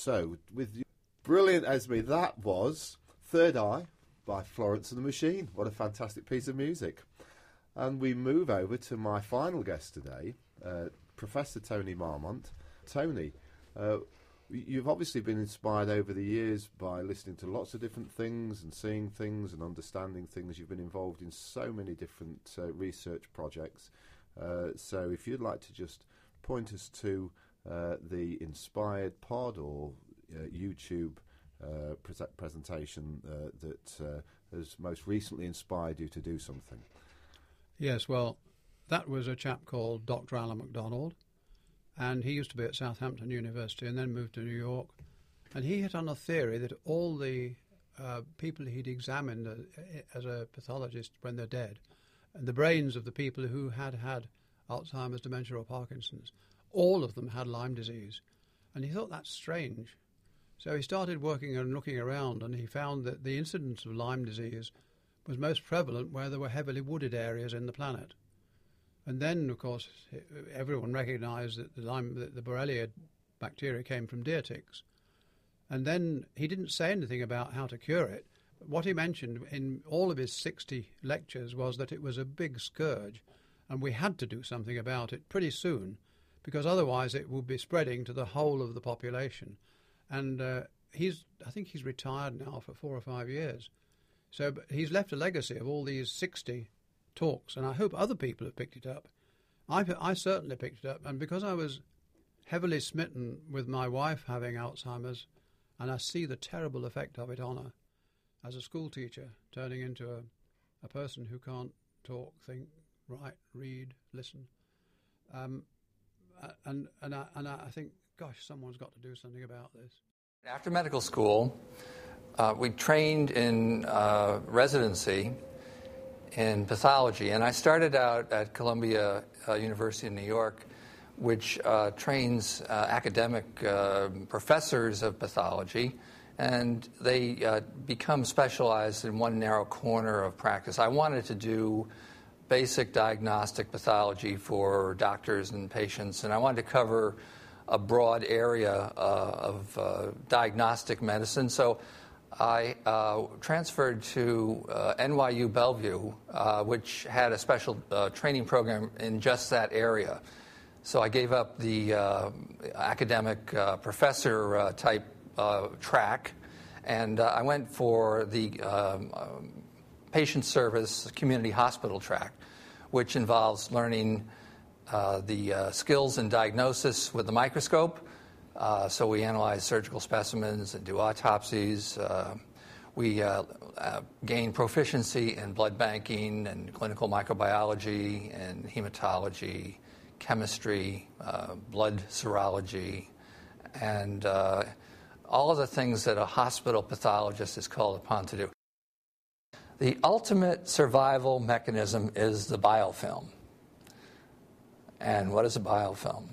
So, with you. Brilliant, Esme. That was Third Eye by Florence and the Machine. What a fantastic piece of music. And we move over to my final guest today, uh, Professor Tony Marmont. Tony, uh, you've obviously been inspired over the years by listening to lots of different things and seeing things and understanding things. You've been involved in so many different uh, research projects. Uh, so if you'd like to just point us to uh, the Inspired Pod or uh, YouTube uh, pre- presentation uh, that uh, has most recently inspired you to do something. Yes, well, that was a chap called Doctor Alan MacDonald, and he used to be at Southampton University and then moved to New York. And he hit on a theory that all the uh, people he'd examined uh, as a pathologist when they're dead, and the brains of the people who had had Alzheimer's, dementia or Parkinson's, all of them had Lyme disease. And he thought that's strange. So he started working and looking around, and he found that the incidence of Lyme disease was most prevalent where there were heavily wooded areas in the planet. And then, of course, everyone recognised that the Lyme, that the Borrelia bacteria came from deer ticks. And then he didn't say anything about how to cure it. But what he mentioned in all of his sixty lectures was that it was a big scourge, and we had to do something about it pretty soon, because otherwise it would be spreading to the whole of the population. And uh, he's, I think he's retired now for four or five years. So but he's left a legacy of all these sixty talks, and I hope other people have picked it up. I, I certainly picked it up, and because I was heavily smitten with my wife having Alzheimer's, and I see the terrible effect of it on her as a school teacher, turning into a, a person who can't talk, think, write, read, listen. Um, and and I, and I think, gosh, someone's got to do something about this. After medical school, uh, we trained in uh, residency in pathology, and I started out at Columbia uh, University in New York, which uh, trains uh, academic uh, professors of pathology, and they uh, become specialized in one narrow corner of practice. I wanted to do basic diagnostic pathology for doctors and patients, and I wanted to cover a broad area uh, of uh, diagnostic medicine. So I uh, transferred to uh, N Y U Bellevue, uh, which had a special uh, training program in just that area. So I gave up the uh, academic uh, professor uh, type uh, track, and uh, I went for the um, um, patient service community hospital track, which involves learning uh, the uh, skills in diagnosis with the microscope. Uh, so we analyze surgical specimens and do autopsies. Uh, we uh, uh, gain proficiency in blood banking and clinical microbiology and hematology, chemistry, uh, blood serology, and uh, all of the things that a hospital pathologist is called upon to do. The ultimate survival mechanism is the biofilm. And what is a biofilm?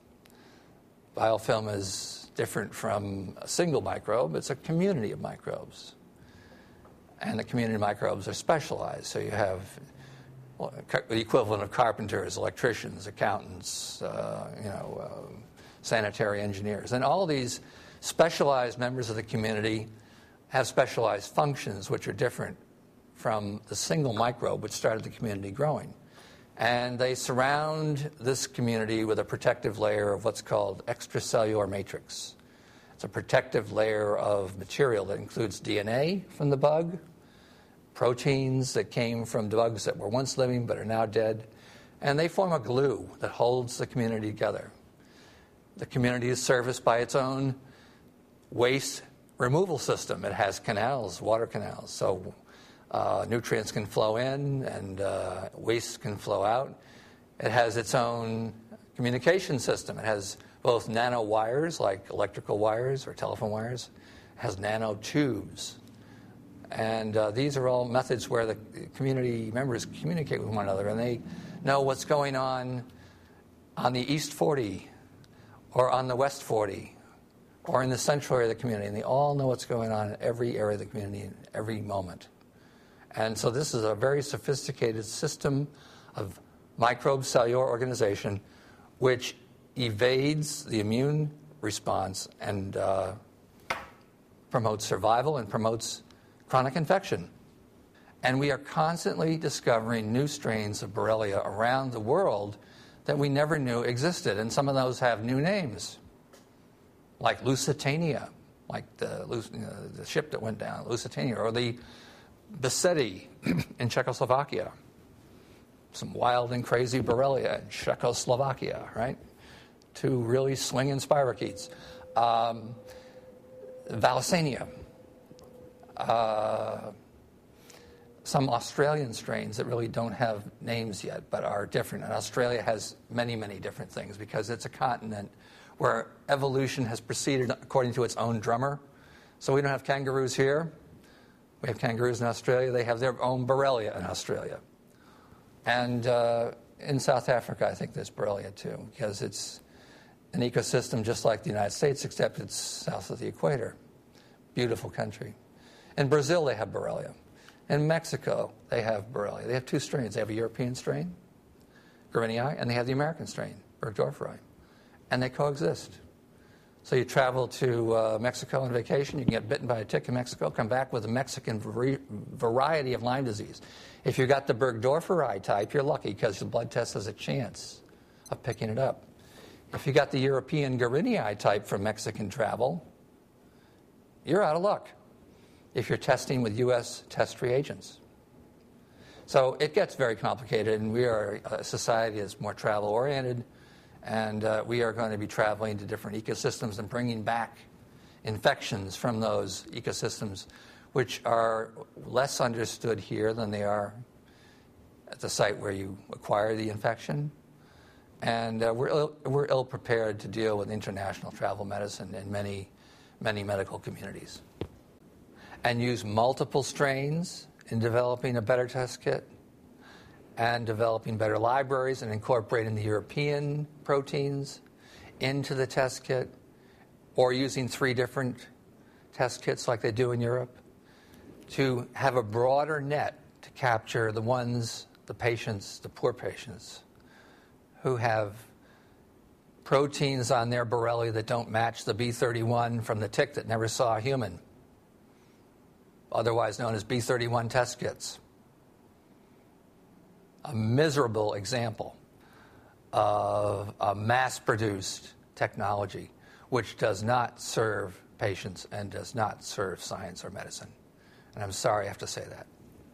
Biofilm is different from a single microbe. It's a community of microbes. And the community of microbes are specialized. So you have well, the equivalent of carpenters, electricians, accountants, uh, you know, uh, sanitary engineers. And all these specialized members of the community have specialized functions which are different from the single microbe which started the community growing. And they surround this community with a protective layer of what's called extracellular matrix. It's a protective layer of material that includes D N A from the bug, proteins that came from bugs that were once living but are now dead, and they form a glue that holds the community together. The community is serviced by its own waste removal system. It has canals, water canals, so Uh, nutrients can flow in and uh, waste can flow out. It has its own communication system. It has both nano wires, like electrical wires or telephone wires. It has nano tubes. And uh, these are all methods where the community members communicate with one another, and they know what's going on on the East forty or on the West forty or in the central area of the community. And they all know what's going on in every area of the community in every moment. And so this is a very sophisticated system of microbe cellular organization which evades the immune response and uh, promotes survival and promotes chronic infection. And we are constantly discovering new strains of Borrelia around the world that we never knew existed. And some of those have new names, like Lusitania, like the, you know, the ship that went down, Lusitania, or the Besetti in Czechoslovakia. Some wild and crazy Borrelia in Czechoslovakia, right? Two really swinging spirochetes. Um, Vallisania. Uh, some Australian strains that really don't have names yet, but are different. And Australia has many, many different things because it's a continent where evolution has proceeded according to its own drummer. So we don't have kangaroos here. We have kangaroos in Australia. They have their own Borrelia in Australia. And uh, in South Africa, I think there's Borrelia too, because it's an ecosystem just like the United States, except it's south of the equator. Beautiful country. In Brazil, they have Borrelia. In Mexico, they have Borrelia. They have two strains. They have a European strain, Guerinii, and they have the American strain, Burgdorferi. And they coexist. So you travel to uh, Mexico on vacation, you can get bitten by a tick in Mexico, come back with a Mexican vari- variety of Lyme disease. If you got the Burgdorferi type, you're lucky because your blood test has a chance of picking it up. If you got the European Guerinii type from Mexican travel, you're out of luck if you're testing with U S test reagents. So it gets very complicated, and we are a society that's more travel-oriented, and uh, we are going to be traveling to different ecosystems and bringing back infections from those ecosystems, which are less understood here than they are at the site where you acquire the infection. And uh, we're, Ill, we're ill-prepared to deal with international travel medicine in many, many medical communities. And use multiple strains in developing a better test kit and developing better libraries and incorporating the European proteins into the test kit, or using three different test kits like they do in Europe, to have a broader net to capture the ones, the patients, the poor patients, who have proteins on their Borrelia that don't match the B thirty-one from the tick that never saw a human, otherwise known as B thirty-one test kits. A miserable example of a mass-produced technology which does not serve patients and does not serve science or medicine. And I'm sorry I have to say that.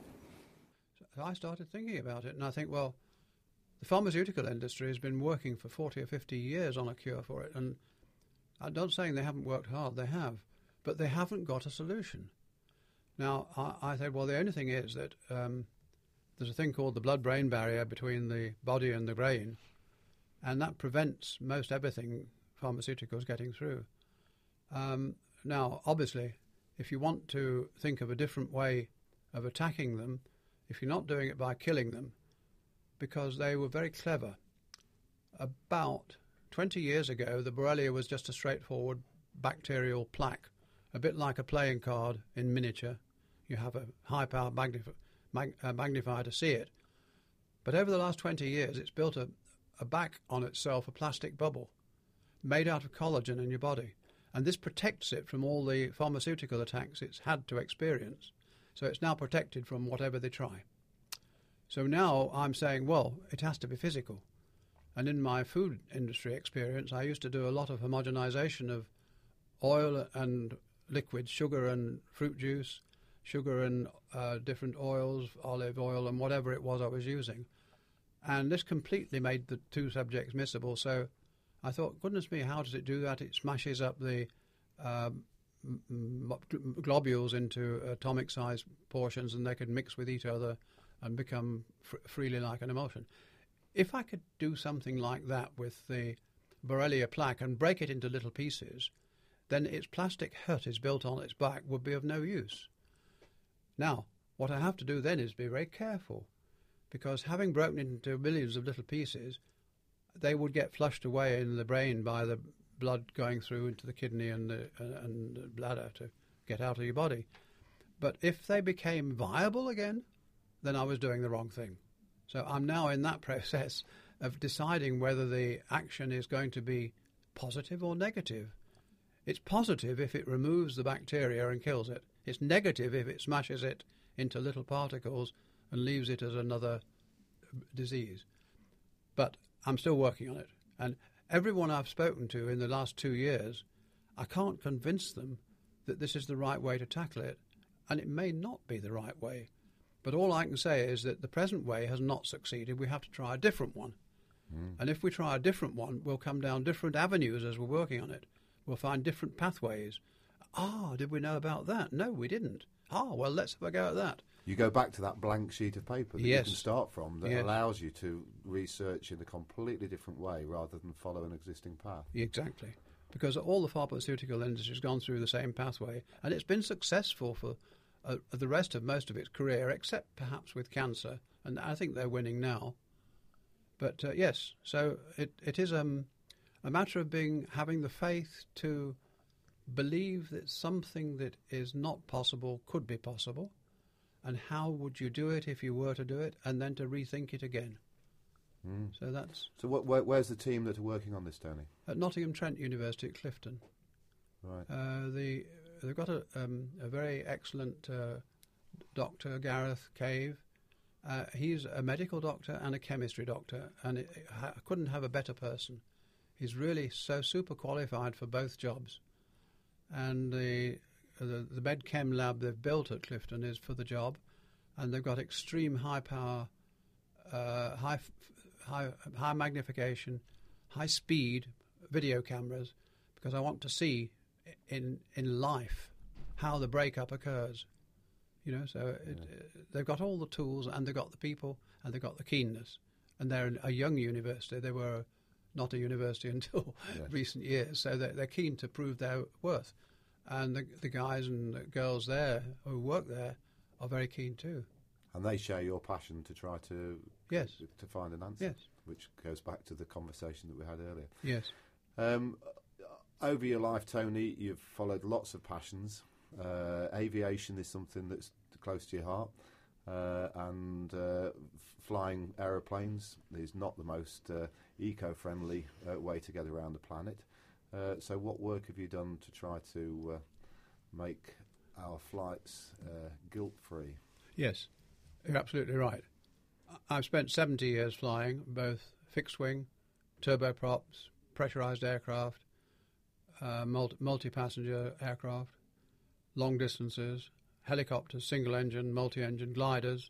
So I started thinking about it, and I think, well, the pharmaceutical industry has been working for forty or fifty years on a cure for it, and I'm not saying they haven't worked hard, they have, but they haven't got a solution. Now, I, I said, well, the only thing is that um, there's a thing called the blood-brain barrier between the body and the brain, and that prevents most everything pharmaceuticals getting through. Um, now, obviously, if you want to think of a different way of attacking them, if you're not doing it by killing them, because they were very clever. About twenty years ago, the Borrelia was just a straightforward bacterial plaque, a bit like a playing card in miniature. You have a high-power magnif- mag- uh, magnifier to see it. But over the last twenty years, it's built a, a back on itself, a plastic bubble, made out of collagen in your body. And this protects it from all the pharmaceutical attacks it's had to experience. So it's now protected from whatever they try. So now I'm saying, well, it has to be physical. And in my food industry experience, I used to do a lot of homogenization of oil and liquids, sugar and fruit juice, sugar and uh, different oils, olive oil and whatever it was I was using. And this completely made the two subjects miscible. So I thought, goodness me, how does it do that? It smashes up the um, m- m- globules into atomic-sized portions, and they could mix with each other and become fr- freely like an emulsion. If I could do something like that with the Borrelia plaque and break it into little pieces, then its plastic hut is built on its back would be of no use. Now, what I have to do then is be very careful, because having broken it into millions of little pieces, they would get flushed away in the brain by the blood going through into the kidney and the, uh, and the bladder to get out of your body. But if they became viable again, then I was doing the wrong thing. So I'm now in that process of deciding whether the action is going to be positive or negative. It's positive if it removes the bacteria and kills it. It's negative if it smashes it into little particles and leaves it as another disease. But I'm still working on it. And everyone I've spoken to in the last two years, I can't convince them that this is the right way to tackle it. And it may not be the right way. But all I can say is that the present way has not succeeded. We have to try a different one. Mm. And if we try a different one, we'll come down different avenues as we're working on it. We'll find different pathways. Ah, did we know about that? No, we didn't. Ah, well, let's have a go at that. You go back to that blank sheet of paper that yes. you can start from that yes. allows you to research in a completely different way rather than follow an existing path. Exactly. Because all the pharmaceutical industry has gone through the same pathway, and it's been successful for uh, the rest of most of its career, except perhaps with cancer, and I think they're winning now. But uh, yes, so it, it is um, a matter of being having the faith to believe that something that is not possible could be possible, and how would you do it if you were to do it, and then to rethink it again. Mm. So that's... So what, where, where's the team that are working on this, Tony? At Nottingham Trent University at Clifton. Right. Uh, the, they've got a, um, a very excellent uh, doctor, Gareth Cave. Uh, he's a medical doctor and a chemistry doctor, and it, I couldn't have a better person. He's really so super qualified for both jobs. And the, the, the MedChem lab they've built at Clifton is for the job, and they've got extreme high power, uh, high, high, high magnification, high speed video cameras, because I want to see in in life how the breakup occurs. You know, so it, yeah. uh, they've got all the tools, and they've got the people, and they've got the keenness. And they're a young university. They were not a university until yes. recent years, so they're, they're keen to prove their worth. And the, the guys and the girls there who work there are very keen too. And they share your passion to try to yes. to find an answer, yes. which goes back to the conversation that we had earlier. Yes. Um, over your life, Tony, you've followed lots of passions. Uh, aviation is something that's close to your heart, uh, and uh, f- flying aeroplanes is not the most uh, eco-friendly uh, way to get around the planet. Uh, so what work have you done to try to uh, make our flights uh, guilt-free? Yes, you're absolutely right. I've spent seventy years flying, both fixed-wing, turboprops, pressurised aircraft, uh, multi- multi-passenger aircraft, long distances, helicopters, single-engine, multi-engine, gliders,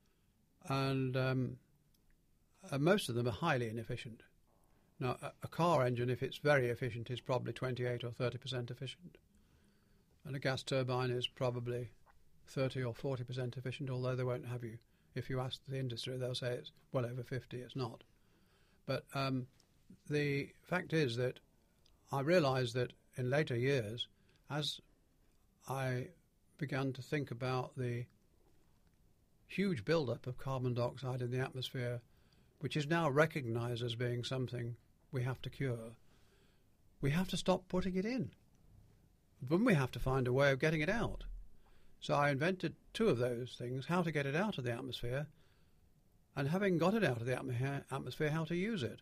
and um, uh, most of them are highly inefficient. Now, a, a car engine, if it's very efficient, is probably twenty-eight or thirty percent efficient. And a gas turbine is probably thirty or forty percent efficient, although they won't have you. If you ask the industry, they'll say it's well over fifty. It's not. But um, the fact is that I realised that in later years, as I began to think about the huge build-up of carbon dioxide in the atmosphere, which is now recognised as being something we have to cure, we have to stop putting it in. Then we have to find a way of getting it out. So I invented two of those things, how to get it out of the atmosphere, and having got it out of the atmosphere, how to use it.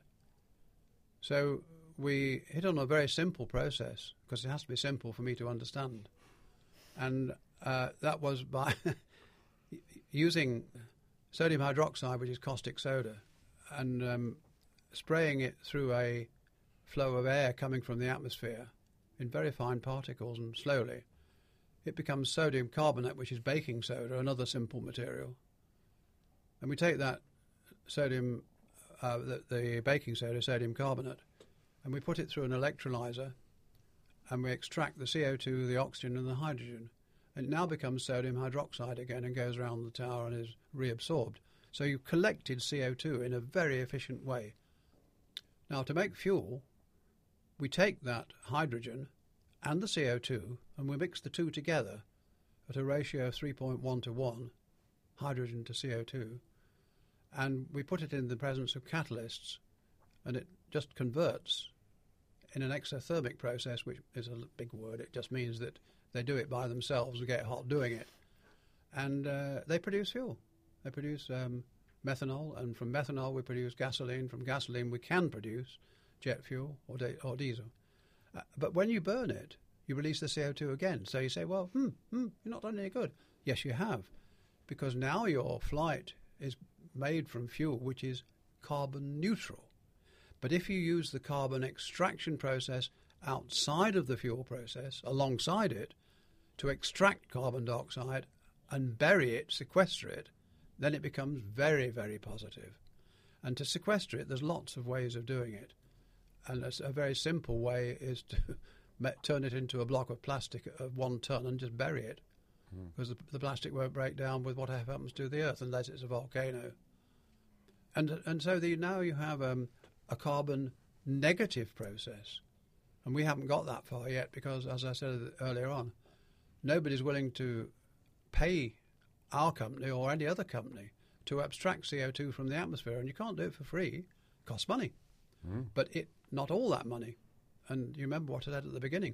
So we hit on a very simple process, because it has to be simple for me to understand. And uh, that was by using sodium hydroxide, which is caustic soda, and um, spraying it through a flow of air coming from the atmosphere in very fine particles, and slowly it becomes sodium carbonate, which is baking soda, another simple material. And we take that sodium, uh, the, the baking soda, sodium carbonate, and we put it through an electrolyzer, and we extract the C O two, the oxygen, and the hydrogen. And it now becomes sodium hydroxide again and goes around the tower and is reabsorbed. So you've collected C O two in a very efficient way. Now, to make fuel, we take that hydrogen and the C O two, and we mix the two together at a ratio of three point one to one, hydrogen to C O two, and we put it in the presence of catalysts, and it just converts in an exothermic process, which is a big word. It just means that they do it by themselves and get hot doing it. And uh, they produce fuel. They produce um, methanol, and from methanol we produce gasoline. From gasoline we can produce jet fuel or, di- or diesel. Uh, but when you burn it, you release the C O two again. So you say, well, hmm, hmm, you're not done any good. Yes, you have, because now your flight is made from fuel which is carbon neutral. But if you use the carbon extraction process outside of the fuel process, alongside it, to extract carbon dioxide and bury it, sequester it, then it becomes very, very positive. And to sequester it, there's lots of ways of doing it. And a very simple way is to turn it into a block of plastic of one ton and just bury it, mm. because the, the plastic won't break down with whatever happens to the earth unless it's a volcano. And and so the, now you have um, a carbon negative process. And we haven't got that far yet because, as I said earlier on, nobody's willing to pay our company or any other company to abstract C O two from the atmosphere. And you can't do it for free. It costs money. Mm. But it not all that money. And you remember what I said at the beginning.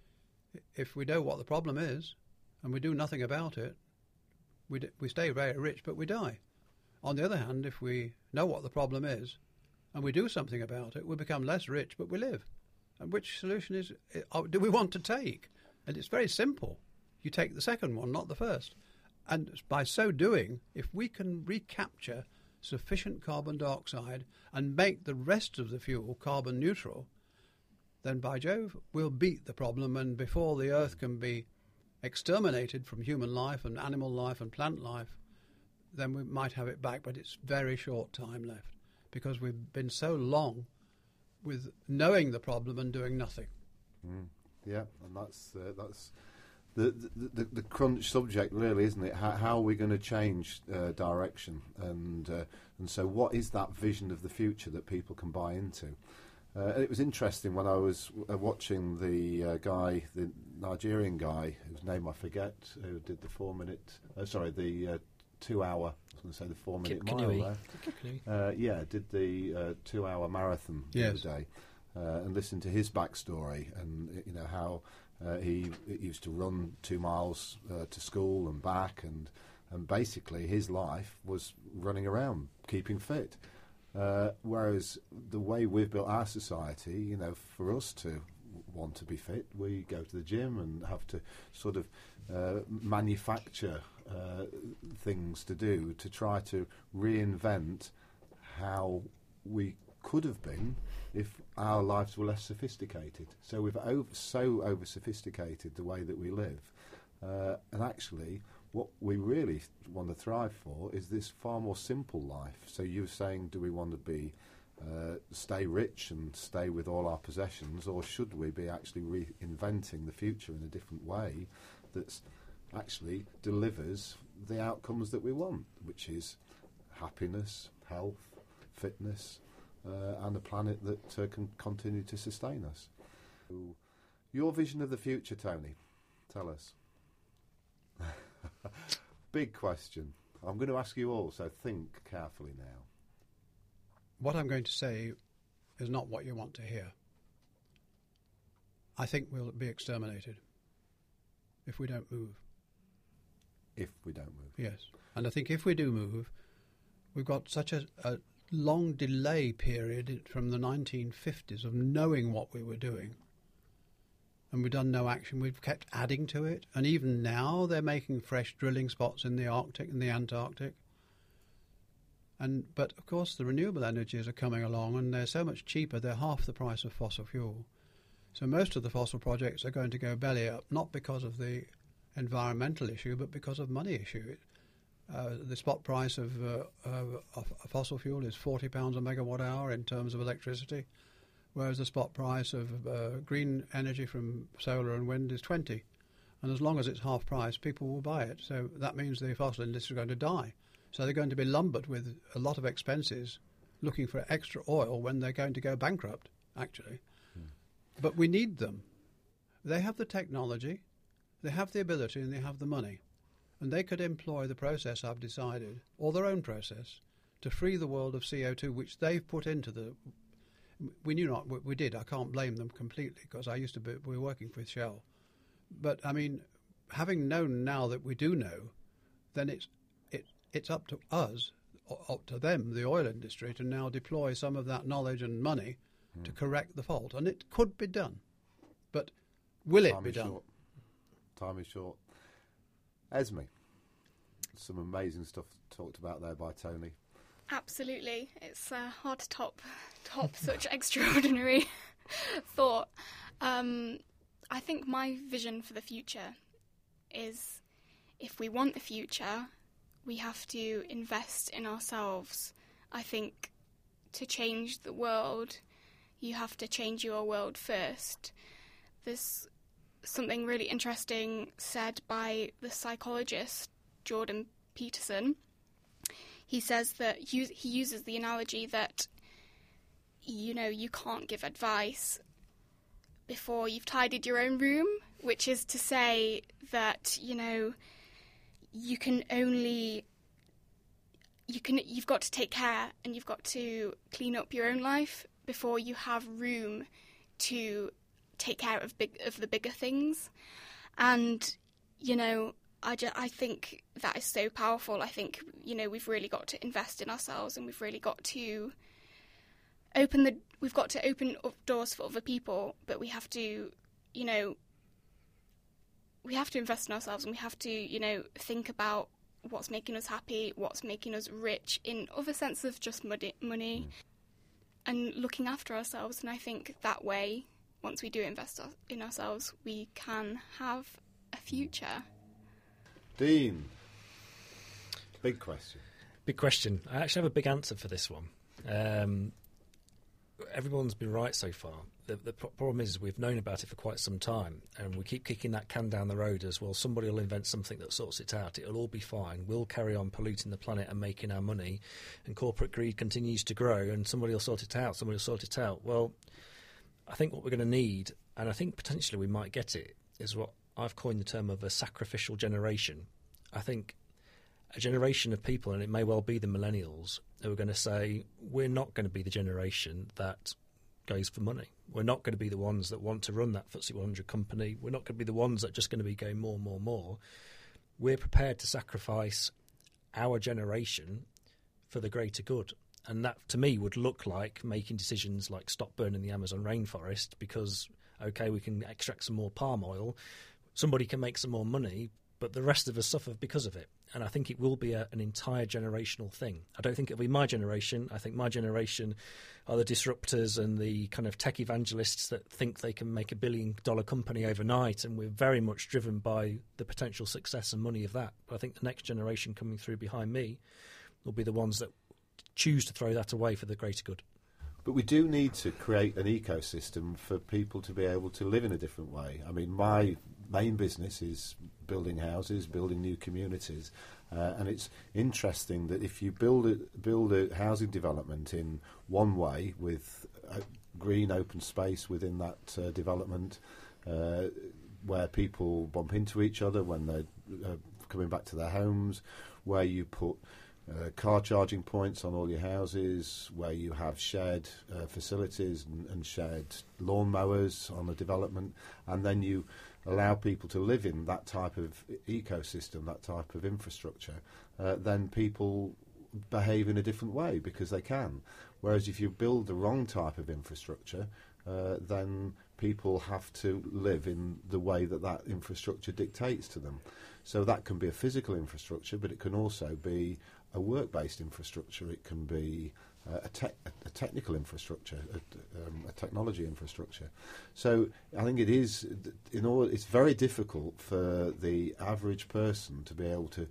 If we know what the problem is and we do nothing about it, we, d- we stay very rich, but we die. On the other hand, if we know what the problem is and we do something about it, we become less rich, but we live. And which solution is uh, do we want to take? And it's very simple. You take the second one, not the first. And by so doing, if we can recapture sufficient carbon dioxide and make the rest of the fuel carbon neutral, then by Jove, we'll beat the problem, and before the Earth can be exterminated from human life and animal life and plant life, then we might have it back, but it's very short time left because we've been so long with knowing the problem and doing nothing. Mm, yeah, and that's uh, that's the, the the the crunch subject, really, isn't it? How, how are we going to change uh, direction, and uh, and so what is that vision of the future that people can buy into? Uh, it was interesting when I was uh, watching the uh, guy, the Nigerian guy, whose name I forget, who did the four-minute, uh, sorry, the uh, two-hour, I was going to say the four-minute Kip mile Kanoe. there. Uh, yeah, did the uh, two-hour marathon the yes. other day, uh, and listened to his backstory and, you know, how uh, he, he used to run two miles uh, to school and back, and, and basically his life was running around, keeping fit. Uh, whereas the way we've built our society, you know, for us to want to be fit, we go to the gym and have to sort of uh, manufacture uh, things to do to try to reinvent how we could have been if our lives were less sophisticated. So we've over, so over-sophisticated the way that we live. Uh, and actually, what we really want to thrive for is this far more simple life. So you're saying, do we want to be uh, stay rich and stay with all our possessions, or should we be actually reinventing the future in a different way that actually delivers the outcomes that we want, which is happiness, health, fitness, uh, and a planet that uh, can continue to sustain us? Your vision of the future, Tony, tell us. Big question. I'm going to ask you all, so think carefully now. What I'm going to say is not what you want to hear. I think we'll be exterminated if we don't move. If we don't move. Yes. And I think if we do move, we've got such a, a long delay period from the nineteen fifties of knowing what we were doing. And we've done no action. We've kept adding to it. And even now they're making fresh drilling spots in the Arctic and the Antarctic. And But, of course, the renewable energies are coming along, and they're so much cheaper. They're half the price of fossil fuel. So most of the fossil projects are going to go belly up, not because of the environmental issue, but because of money issue. Uh, the spot price of, uh, of, of fossil fuel is forty pounds a megawatt hour in terms of electricity, whereas the spot price of uh, green energy from solar and wind is twenty. And as long as it's half price, people will buy it. So that means the fossil industry is going to die. So they're going to be lumbered with a lot of expenses looking for extra oil when they're going to go bankrupt, actually. Hmm. But we need them. They have the technology, they have the ability, and they have the money. And they could employ the process I've decided, or their own process, to free the world of C O two, which they've put into the... We knew not, we did. I can't blame them completely because I used to be, we were working with Shell. But, I mean, having known now that we do know, then it's it it's up to us, up to them, the oil industry, to now deploy some of that knowledge and money mm. to correct the fault. And it could be done. but will it Time be is done? short. Time is short. Esme, some amazing stuff talked about there by Tony. Absolutely. It's uh, hard to top, top such extraordinary thought. Um, I think my vision for the future is, if we want the future, we have to invest in ourselves. I think to change the world, you have to change your world first. There's something really interesting said by the psychologist Jordan Peterson. He says that he uses the analogy that, you know, you can't give advice before you've tidied your own room, which is to say that, you know, you can only you can you've got to take care and you've got to clean up your own life before you have room to take care of big of the bigger things. And, you know, I, ju- I think that is so powerful. I think, you know, we've really got to invest in ourselves, and we've really got to open the we've got to open up doors for other people, but we have to, you know, we have to invest in ourselves, and we have to, you know, think about what's making us happy, what's making us rich in other sense of just money, money mm. and looking after ourselves. And I think that way, once we do invest in ourselves, we can have a future. Dean, big question. Big question. I actually have a big answer for this one. Um, everyone's been right so far. The, the problem is we've known about it for quite some time, and we keep kicking that can down the road as well. Somebody will invent something that sorts it out. It'll all be fine. We'll carry on polluting the planet and making our money, and corporate greed continues to grow, and somebody will sort it out. Somebody will sort it out. Well, I think what we're going to need, and I think potentially we might get it, is what I've coined the term of a sacrificial generation. I think a generation of people, and it may well be the millennials, who are going to say, we're not going to be the generation that goes for money. We're not going to be the ones that want to run that F T S E one hundred company. We're not going to be the ones that are just going to be going more, more, more. We're prepared to sacrifice our generation for the greater good. And that, to me, would look like making decisions like stop burning the Amazon rainforest because, OK, we can extract some more palm oil, somebody can make some more money, but the rest of us suffer because of it. And I think it will be a, an entire generational thing. I don't think it'll be my generation. I think my generation are the disruptors and the kind of tech evangelists that think they can make a billion-dollar company overnight, and we're very much driven by the potential success and money of that. But I think the next generation coming through behind me will be the ones that choose to throw that away for the greater good. But we do need to create an ecosystem for people to be able to live in a different way. I mean, my main business is building houses, building new communities, uh, and it's interesting that if you build a, build a housing development in one way with a green open space within that uh, development, uh, where people bump into each other when they're uh, coming back to their homes, where you put Uh, car charging points on all your houses, where you have shared uh, facilities and, and shared lawn mowers on the development, and then you allow people to live in that type of ecosystem, that type of infrastructure, uh, then people behave in a different way because they can. Whereas if you build the wrong type of infrastructure, uh, then people have to live in the way that that infrastructure dictates to them. So that can be a physical infrastructure, but it can also be a work-based infrastructure. It can be uh, a, te- a technical infrastructure, a, um, a technology infrastructure. So I think it is, in all, it's very difficult for the average person to be able to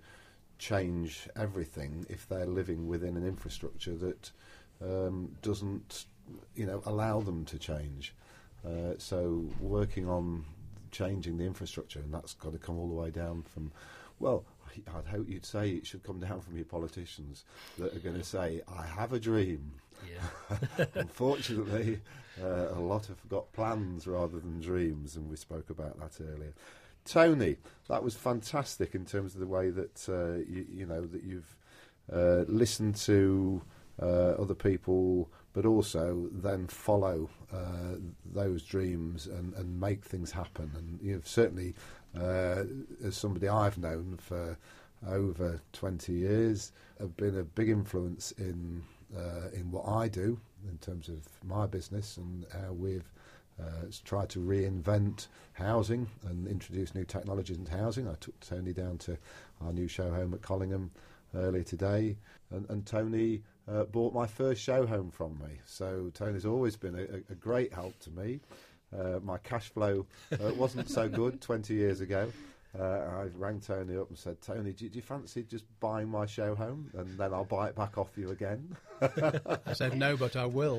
change everything if they're living within an infrastructure that um, doesn't, you know, allow them to change. Uh, so working on changing the infrastructure, and that's got to come all the way down from, well, I'd hope you'd say it should come down from your politicians that are going to say, I have a dream. Yeah. Unfortunately, uh, a lot have got plans rather than dreams, and we spoke about that earlier. Tony, that was fantastic in terms of the way that, uh, you, you know, that you've uh, listened to uh, other people, but also then follow uh, those dreams and, and make things happen. And you've certainly, uh, as somebody I've known for over twenty years, have been a big influence in uh, in what I do in terms of my business and how we've uh, has tried to reinvent housing and introduce new technologies into housing. I took Tony down to our new show home at Collingham earlier today, and, and Tony uh, bought my first show home from me. So Tony's always been a, a great help to me. Uh, my cash flow uh, wasn't so good twenty years ago. Uh, I rang Tony up and said, Tony, do, do you fancy just buying my show home and then I'll buy it back off you again? I said, no, but I will.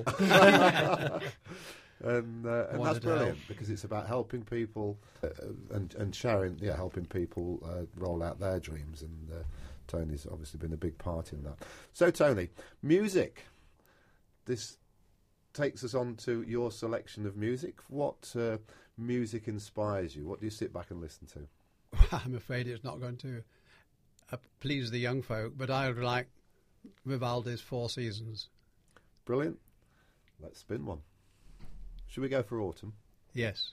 And, uh, and that's brilliant because it's about helping people uh, and, and sharing, yeah, helping people uh, roll out their dreams. And uh, Tony's obviously been a big part in that. So, Tony, music. This takes us on to your selection of music. What uh, music inspires you? What do you sit back and listen to? I'm afraid it's not going to uh, please the young folk, but I would like Vivaldi's Four Seasons. Brilliant. Let's spin one. Should we go for autumn? Yes.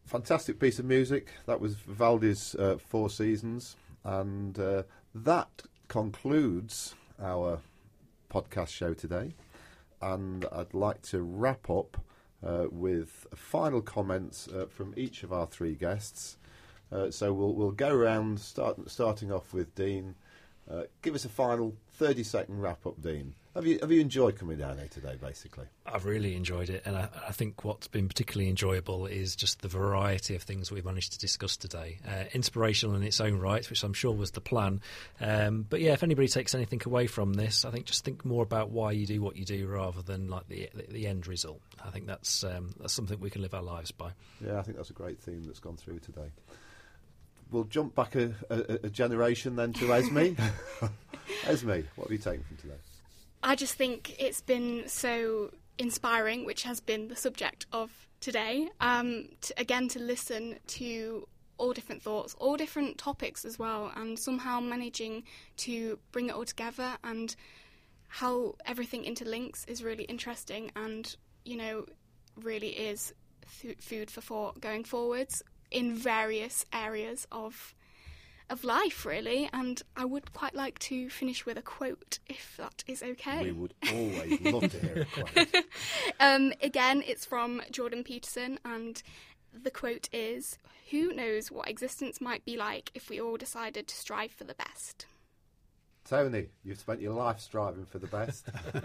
Fantastic piece of music. That was Vivaldi's uh, Four Seasons. And uh, that concludes our podcast show today. And I'd like to wrap up uh, with final comments uh, from each of our three guests. Uh, so we'll we'll go around, start, starting off with Dean. Uh, give us a final thirty-second wrap-up, Dean. Have you have you enjoyed coming down here today, basically? I've really enjoyed it, and I, I think what's been particularly enjoyable is just the variety of things we've managed to discuss today. Uh, inspirational in its own right, which I'm sure was the plan. Um, but yeah, if anybody takes anything away from this, I think just think more about why you do what you do rather than like the the, the end result. I think that's um, that's something we can live our lives by. Yeah, I think that's a great theme that's gone through today. We'll jump back a, a, a generation then to Esme. Esme, what have you taken from today? I just think it's been so inspiring, which has been the subject of today. Um, to, again, to listen to all different thoughts, all different topics as well, and somehow managing to bring it all together, and how everything interlinks is really interesting, and, you know, really is th- food for thought going forwards in various areas of of life, really. And I would quite like to finish with a quote, if that is okay. We would always love to hear a quote. um, again, it's from Jordan Peterson, and the quote is, "Who knows what existence might be like if we all decided to strive for the best?" Tony, you've spent your life striving for the best.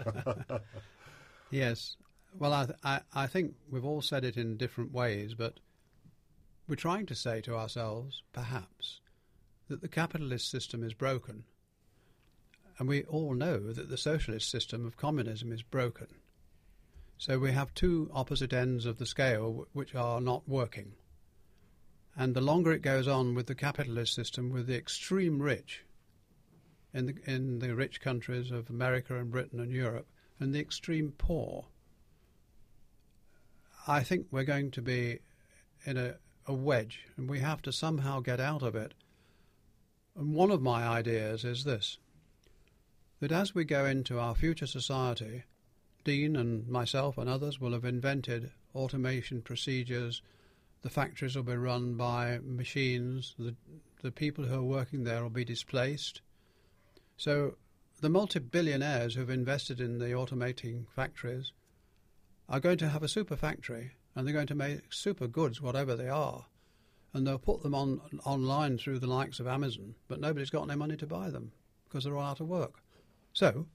Yes. Well, I, th- I, I think we've all said it in different ways, but we're trying to say to ourselves, perhaps, that the capitalist system is broken. And we all know that the socialist system of communism is broken. So we have two opposite ends of the scale w- which are not working. And the longer it goes on with the capitalist system, with the extreme rich in the, in the rich countries of America and Britain and Europe, and the extreme poor, I think we're going to be in a a wedge, and we have to somehow get out of it. And one of my ideas is this, that as we go into our future society, Dean and myself and others will have invented automation procedures, the factories will be run by machines, the, the people who are working there will be displaced. So the multi-billionaires who've invested in the automating factories are going to have a super factory, and they're going to make super goods, whatever they are, and they'll put them on online through the likes of Amazon, but nobody's got any money to buy them because they're all out of work. So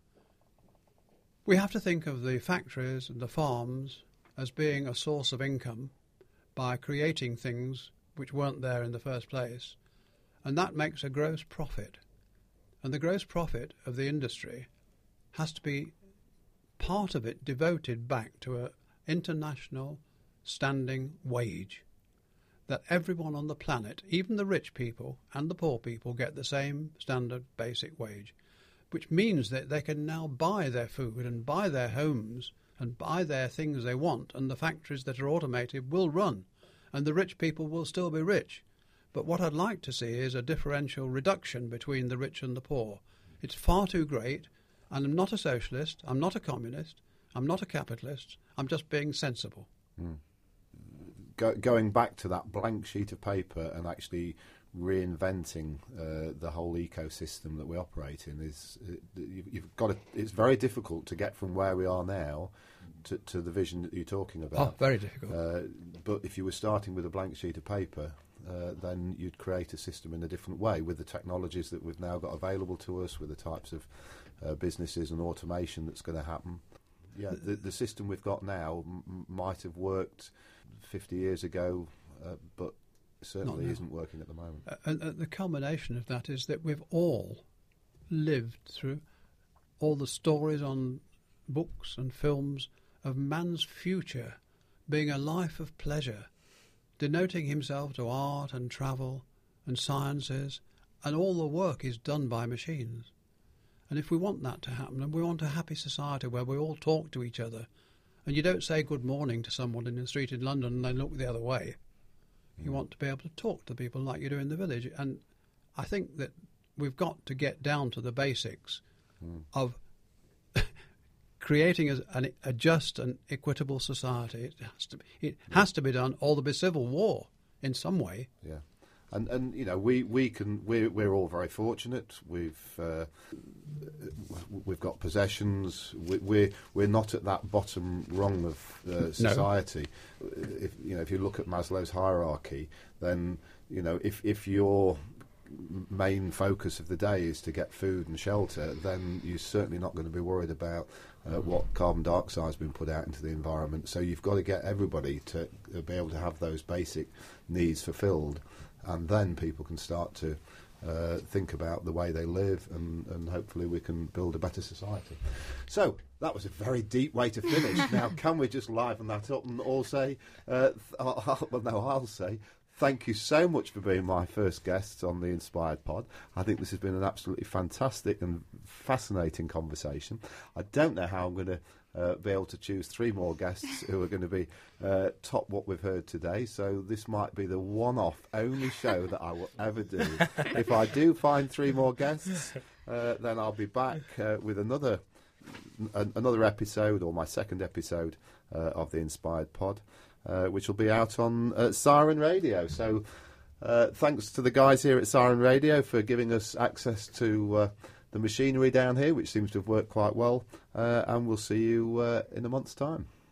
we have to think of the factories and the farms as being a source of income by creating things which weren't there in the first place, and that makes a gross profit. And the gross profit of the industry has to be part of it devoted back to an international standing wage, that everyone on the planet, even the rich people and the poor people, get the same standard basic wage, which means that they can now buy their food and buy their homes and buy their things they want, and the factories that are automated will run, and the rich people will still be rich. But what I'd like to see is a differential reduction between the rich and the poor. It's far too great, and I'm not a socialist, I'm not a communist, I'm not a capitalist, I'm just being sensible. Mm. Go, going back to that blank sheet of paper and actually reinventing uh, the whole ecosystem that we operate in is uh, you've, you've got to, it's very difficult to get from where we are now to, to the vision that you're talking about. Oh, very difficult. Uh, but if you were starting with a blank sheet of paper, uh, then you'd create a system in a different way with the technologies that we've now got available to us, with the types of uh, businesses and automation that's going to happen. Yeah, the, the system we've got now m- might have worked fifty years ago, uh, but certainly isn't working at the moment. Uh, and uh, the culmination of that is that we've all lived through all the stories on books and films of man's future being a life of pleasure, denoting himself to art and travel and sciences, and all the work is done by machines. And if we want that to happen, and we want a happy society where we all talk to each other, and you don't say good morning to someone in the street in London and they look the other way. You want to be able to talk to people like you do in the village. And I think that we've got to get down to the basics mm. of creating a, a just and equitable society. It has to be, it has to be done, or there'll be civil war. in some way. Yeah. And, and you know, we, we can, we're, we're all very fortunate. We've uh, we've got possessions. We, we're, we're not at that bottom rung of uh, society. No. If, you know, if you look at Maslow's hierarchy, then, you know, if, if your main focus of the day is to get food and shelter, then you're certainly not going to be worried about uh, what carbon dioxide has been put out into the environment. So you've got to get everybody to uh, be able to have those basic needs fulfilled. And then people can start to uh, think about the way they live, and, and hopefully we can build a better society. So that was a very deep way to finish. Now, can we just liven that up and all say, uh, th- well, no, I'll say, thank you so much for being my first guest on the Inspired Pod. I think this has been an absolutely fantastic and fascinating conversation. I don't know how I'm going to Uh, be able to choose three more guests who are going to be uh, top what we've heard today. So this might be the one-off only show that I will ever do. If I do find three more guests, uh, then I'll be back uh, with another n- another episode, or my second episode uh, of the Inspired Pod, uh, which will be out on uh, Siren Radio. So uh, thanks to the guys here at Siren Radio for giving us access to Uh, the machinery down here, which seems to have worked quite well, uh, and we'll see you uh, in a month's time.